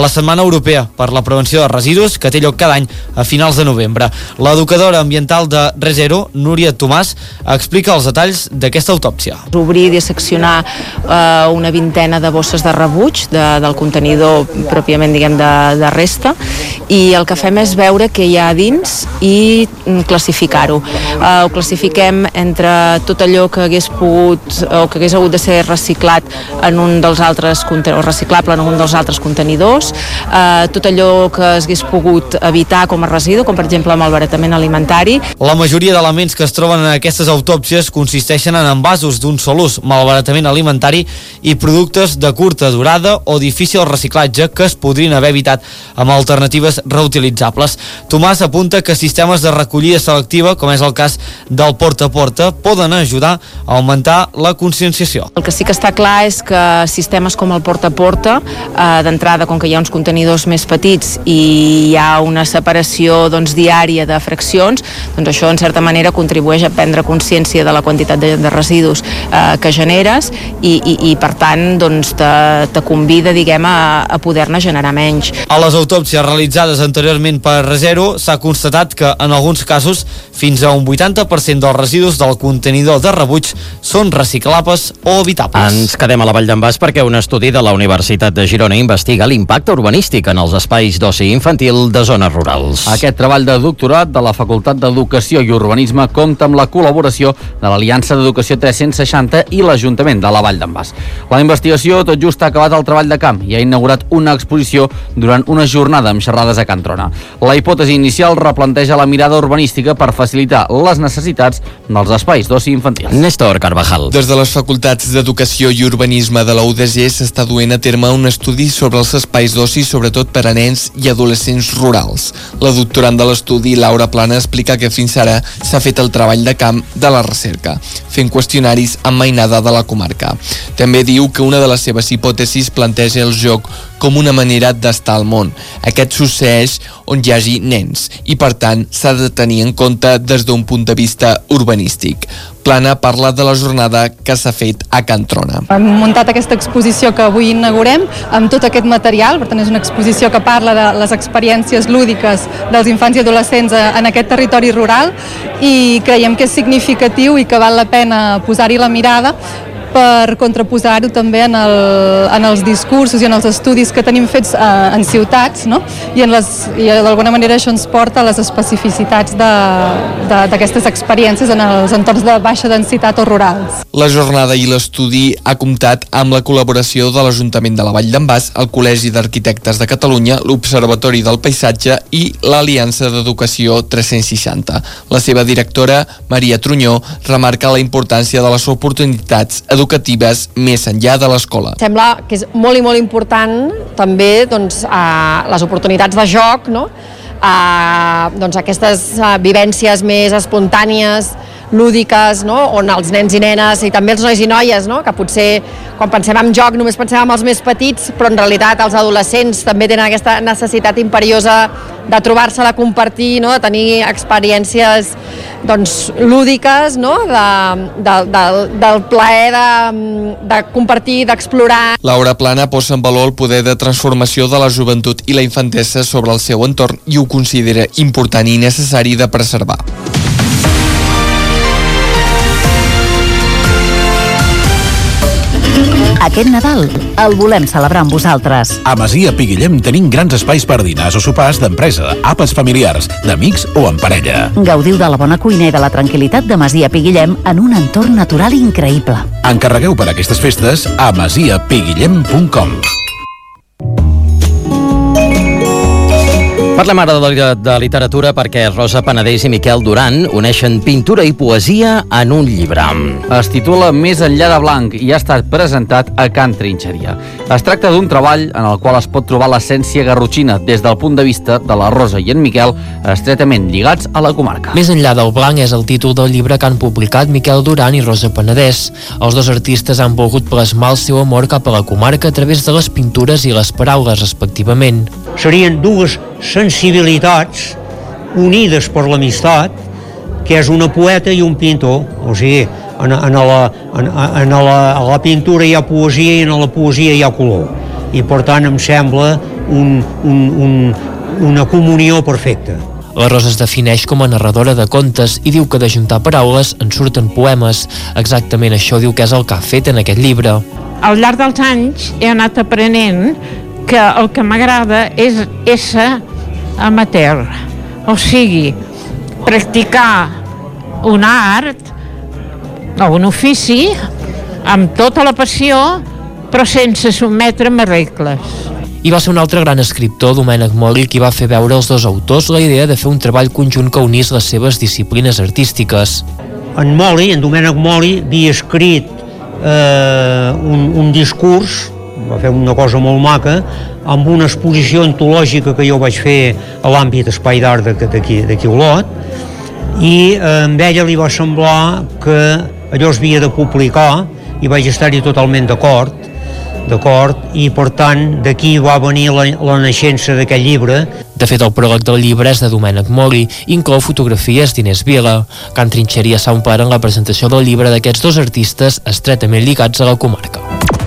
la Setmana Europea per la Prevenció de Residus, que té lloc cada any a finals de novembre. L'educadora ambiental de ReZero, Núria Tomàs, explica els detalls d'aquesta autòpsia. Obrir i seccionar eh, una vintena de bosses de rebuig de, del contenidor pròpiament, diguem, de, de resta, i el que fem és veure què hi ha dins i classificar-ho. Eh, ho classifiquem entre tot allò que hagués pogut o que hagués hagut de ser reciclat en un dels altres o reciclable en un dels altres contenidors, eh, tot allò que hagués pogut evitar com a residu, com per exemple el malbaratament alimentari. La majoria d'elements que es troben en aquestes autòpsies consisteixen en envasos d'un sol ús, malbaratament alimentari i productes de curta durada o difícil reciclatge que es podrien haver evitat amb alternatives reutilitzables. Tomàs apunta que sistemes de recollida selectiva, com és el cas del porta a porta, poden ajudar a augmentar la conscienciació. El que sí que està clar és que sistemes com el porta a porta, eh, d'entrada, com que hi ha uns contenidors més petits i hi ha una separació doncs, diària de fraccions, doncs això en certa manera contribueix a prendre consciència de la quantitat de, de residus eh, que generes i, i, i per tant doncs, te, te convida, diguem, a, a poder-ne generar menys. A les autòpsies realitzades anteriorment per ReZero s'ha constatat que en alguns casos fins a un vuitanta per cent dels residus del contenidor de rebuig són reciclables o evitables. Ens quedem a la Vall d'en Bas perquè un estudi de la Universitat de Girona investiga l'impacte urbanístic en els espais d'oci infantil de zones rurals. Aquest treball de doctorat de la Facultat d'Educació i Urbanisme compta amb la col·laboració de l'Aliança d'Educació tres-cents seixanta i l'Ajuntament de la Vall d'en Bas. La investigació tot just ha acabat el treball de camp i ha inaugurat una exposició durant una jornada amb xerrades a Can Trona. La hipòtesi inicial replanteja la mirada urbanística per facilitar les necessitats dels espais d'oci infantil. Néstor Carvajal. Des de les facultats d'Educació i Urbanisme de la U D G s'està duent a terme un estudi sobre els espais d'oci, sobretot per a nens i adolescents rurals. La doctorant de l'estudi, Laura Plana, explica que fins ara s'ha fet el treball de camp de la recerca, fent qüestionaris amb mainada de la comarca. També diu que una de les seves hipòtesis planteja el joc com una manera d'estar al món. Aquest succeeix on hi hagi nens i, per tant, s'ha de tenir en compte des d'un punt de vista urbanístic. Plana parla de la jornada que s'ha fet a Can Trona. Hem muntat aquesta exposició que avui inaugurem amb tot aquest material, per tant és una exposició que parla de les experiències lúdiques dels infants i adolescents en aquest territori rural i creiem que és significatiu i que val la pena posar-hi la mirada per contraposar-ho també en, el, en els discursos i en els estudis que tenim fets eh, en ciutats, no? I, en les, i d'alguna manera això ens porta a les especificitats d'aquestes experiències en els entorns de baixa densitat o rurals. La jornada i l'estudi ha comptat amb la col·laboració de l'Ajuntament de la Vall d'en Bas, el Col·legi d'Arquitectes de Catalunya, l'Observatori del Paisatge i l'Aliança d'Educació tres-cents seixanta. La seva directora, Maria Trunyó, remarca la importància de les oportunitats educatives educatives més enllà de l'escola. Sembla que és molt i molt important també doncs, eh, les oportunitats de joc, no? eh, doncs aquestes eh, vivències més espontànies, lúdiques, no? On els nens i nenes i també els nois i noies, no? Que potser quan pensem en joc només pensem en els més petits, però en realitat els adolescents també tenen aquesta necessitat imperiosa de trobar-se, de compartir, no? De tenir experiències doncs, lúdiques, no? de, de, de, del plaer de, de compartir, d'explorar. Laura Plana posa en valor el poder de transformació de la joventut i la infantesa sobre el seu entorn i ho considera important i necessari de preservar. Aquest Nadal el volem celebrar amb vosaltres. A Masia Piguillem tenim grans espais per dinars o sopars d'empresa, àpats familiars, d'amics o en parella. Gaudiu de la bona cuina i de la tranquil·litat de Masia Piguillem en un entorn natural increïble. Encarregueu per aquestes festes a masia piguillem punt com. Parlem ara de, de literatura perquè Rosa Penedès i Miquel Duran uneixen pintura i poesia en un llibre. Es titula Més enllà de blanc i ha estat presentat a Can Trinxeria. Es tracta d'un treball en el qual es pot trobar l'essència garrotxina des del punt de vista de la Rosa i en Miquel, estretament lligats a la comarca. Més enllà del blanc és el títol del llibre que han publicat Miquel Duran i Rosa Penedès. Els dos artistes han volgut plasmar el seu amor cap a la comarca a través de les pintures i les paraules, respectivament. Serien dues sensibilitats unides per l'amistat, que és una poeta i un pintor. O sigui, en, en, la, en, en la, a la pintura hi ha poesia i en la poesia hi ha color. I per tant em sembla un, un, un, una comunió perfecta. La Rosa es defineix com a narradora de contes i diu que d'ajuntar paraules en surten poemes. Exactament això diu que és el que ha fet en aquest llibre. Al llarg dels anys he anat aprenent que el que m'agrada és ésser amateur, o sigui, practicar un art o un ofici amb tota la passió, però sense sotmetre'm a regles. I va ser un altre gran escriptor, Domènec Moli, qui va fer veure als dos autors la idea de fer un treball conjunt que unís les seves disciplines artístiques. En Moli, en Domènec Moli, havia escrit eh, un, un discurs, va fer una cosa molt maca, amb una exposició antològica que jo vaig fer a l'àmbit Espai d'Art d'aquí Olot, i eh, amb ella li va semblar que allò es havia de publicar i vaig estar-hi totalment d'acord, d'acord, i per tant d'aquí va venir la, la naixença d'aquest llibre. De fet, el pròleg del llibre és de Domènec Moli, inclou fotografies d'Inés Vila. Can Trinxeria s'ha omplert en la presentació del llibre d'aquests dos artistes estretament lligats a la comarca.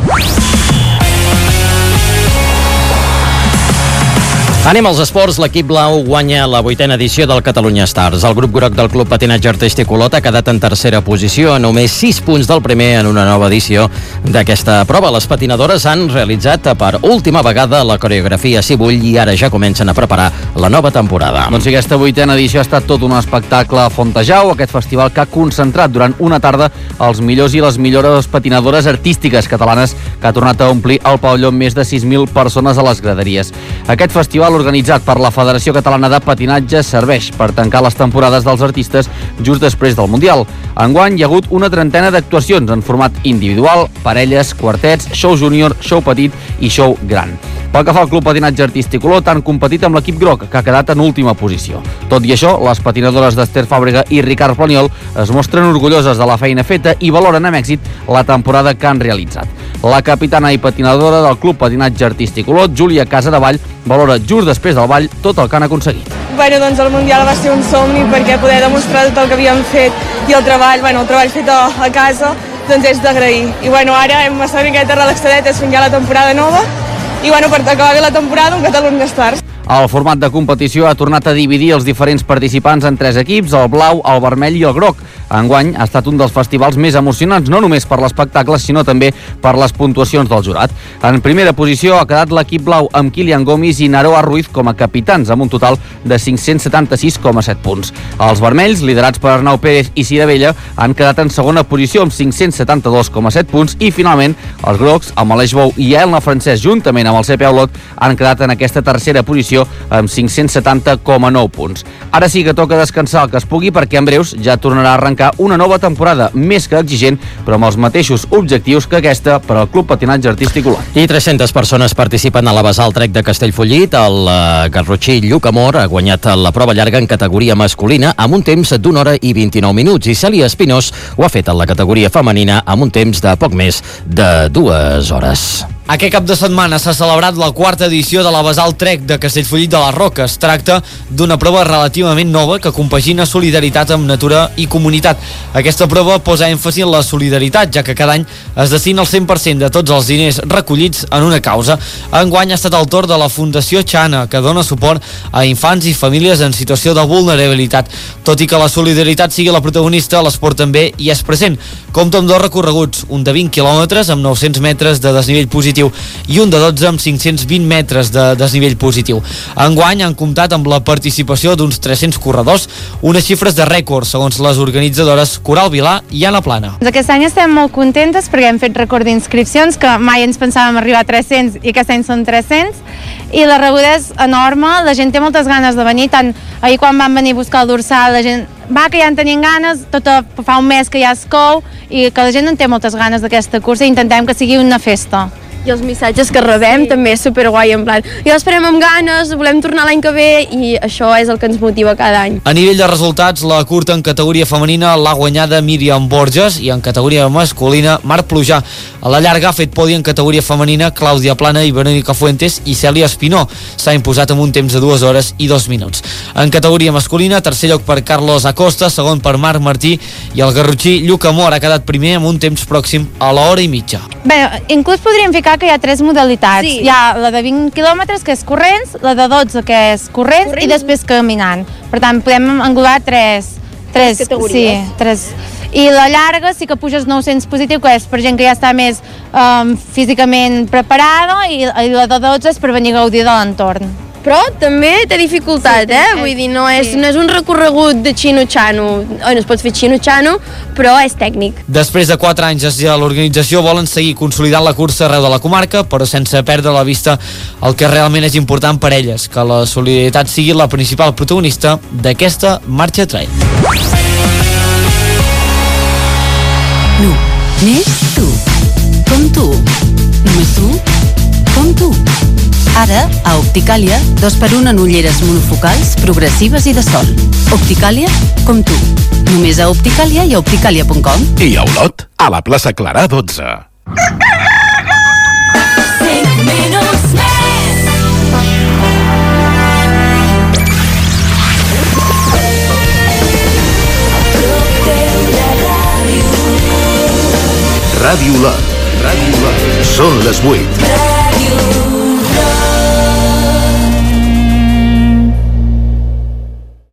Anem als esports. L'equip blau guanya la vuitena edició del Catalunya Stars. El grup groc del Club Patinatge Artístic Olot ha quedat en tercera posició, a només sis punts del primer en una nova edició d'aquesta prova. Les patinadores han realitzat per última vegada la coreografia Si vull i ara ja comencen a preparar la nova temporada. Doncs sí, aquesta vuitena edició ha estat tot un espectacle a Fontejau, aquest festival que ha concentrat durant una tarda els millors i les millores patinadores artístiques catalanes, que ha tornat a omplir el pavelló amb més de sis mil persones a les graderies. Aquest festival, organitzat per la Federació Catalana de Patinatge, serveix per tancar les temporades dels artistes just després del Mundial. Enguany hi ha hagut una trentena d'actuacions en format individual, parelles, quartets, show júnior, show petit i show gran. Pel que fa al Club Patinatge Artístic Olot, han competit amb l'equip groc, que ha quedat en última posició. Tot i això, les patinadores d'Ester Fàbrega i Ricard Planiol es mostren orgulloses de la feina feta i valoren amb èxit la temporada que han realitzat. La capitana i patinadora del Club Patinatge Artístic Olot, Júlia Casadevall, valora just després del ball tot el que han aconseguit. Bueno, doncs el Mundial va ser un somni perquè poder demostrar tot el que havíem fet i el treball, bueno, el treball fet a, a casa, doncs és d'agrair. I bueno, ara hem estat una miqueta relaxadetes fins ja la temporada nova i bueno, per acabar bé la temporada un Catalunya Stars. El format de competició ha tornat a dividir els diferents participants en tres equips, el blau, el vermell i el groc. Enguany ha estat un dels festivals més emocionants, no només per l'espectacle, sinó també per les puntuacions del jurat. En primera posició ha quedat l'equip blau amb Kilian Gomis i Naroa Ruiz com a capitans, amb un total de cinc-cents setanta-sis coma set punts. Els vermells, liderats per Arnau Pérez i Cira Vella, han quedat en segona posició amb cinc-cents setanta-dos coma set punts i, finalment, els grocs, amb Aleix Bou i Elna Francesc, juntament amb el C P A Olot, han quedat en aquesta tercera posició amb cinc-cents setanta coma nou punts. Ara sí que toca descansar el que es pugui, perquè en breus ja tornarà a arrencar una nova temporada més que exigent, però amb els mateixos objectius que aquesta per al Club Patinatge Artístic Olot. I tres-centes persones participen a la Basal Trek de Castellfollit. El uh, garrotxí Lluc Amor ha guanyat la prova llarga en categoria masculina amb un temps d'una hora i vint-i-nou minuts, i Cèlia Espinós ho ha fet en la categoria femenina amb un temps de poc més de dues hores. Aquest cap de setmana s'ha celebrat la quarta edició de la Basal Trek de Castellfollit de les Roques. Es tracta d'una prova relativament nova que compagina solidaritat amb natura i comunitat. Aquesta prova posa èmfasi en la solidaritat, ja que cada any es destina el cent per cent de tots els diners recollits en una causa. Enguany ha estat el torn de la Fundació Xana, que dona suport a infants i famílies en situació de vulnerabilitat. Tot i que la solidaritat sigui la protagonista, l'esport també hi és present. Compta amb dos recorreguts, un de vint quilòmetres amb nou-cents metres de desnivell positiu i un de dotze amb cinc-cents vint metres de desnivell positiu. Enguany han comptat amb la participació d'uns tres-cents corredors, unes xifres de rècord, segons les organitzadores Coral Vilà i Anna Plana. Aquest any estem molt contentes perquè hem fet rècord d'inscripcions, que mai ens pensàvem arribar a tres-cents i aquest any són tres-cents, i la rebuda és enorme, la gent té moltes ganes de venir, tant ahir quan van venir a buscar el dorsal, la gent va que ja en tenien ganes, tot a, fa un mes que ja es cou, i que la gent en té moltes ganes d'aquesta cursa i intentem que sigui una festa. I els missatges que rebem sí. també és superguai, en plan, ja esperem amb ganes, volem tornar l'any que ve, i això és el que ens motiva cada any. A nivell de resultats, la curta en categoria femenina l'ha guanyada Míriam Borges i en categoria masculina Marc Plujà. A la llarga ha fet podi en categoria femenina Clàudia Plana i Verónica Fuentes, i Cèlia Espinó s'ha imposat amb un temps de dues hores i dos minuts. En categoria masculina, tercer lloc per Carlos Acosta, segon per Marc Martí, i el garrotxí Lluc Amor ha quedat primer amb un temps pròxim a l'hora i mitja. Bé, inclús podríem ficar explicar que hi ha tres modalitats. Sí. Hi ha la de vint quilòmetres, que és corrents, la de dotze, que és corrents, corrents, i després caminant. Per tant, podem englobar tres, tres, tres categories. Sí, tres. I la llarga sí que puges nou-cents positiu, que és per gent que ja està més um, físicament preparada, i, i la de dotze és per venir a gaudir de l'entorn. Però també té dificultat, eh? Vull dir, no és, no és un recorregut de xino-xano. Oh, no es pot fer xino-xano, però és tècnic. Després de quatre anys des de l'organització volen seguir consolidant la cursa arreu de la comarca, però sense perdre la vista el que realment és important per elles, que la solidaritat sigui la principal protagonista d'aquesta marxa trail. Nu, més tu, com tu, només tu, com tu. Ara, a Opticàlia, dos per un en ulleres monofocals, progressives i de sol. Opticàlia, com tu. Només a Opticàlia i a opticàlia punt com. I a Olot, a la plaça Clarà dotze. cinc minuts més. Ràdio Olot. Ràdio Olot. Són les vuit.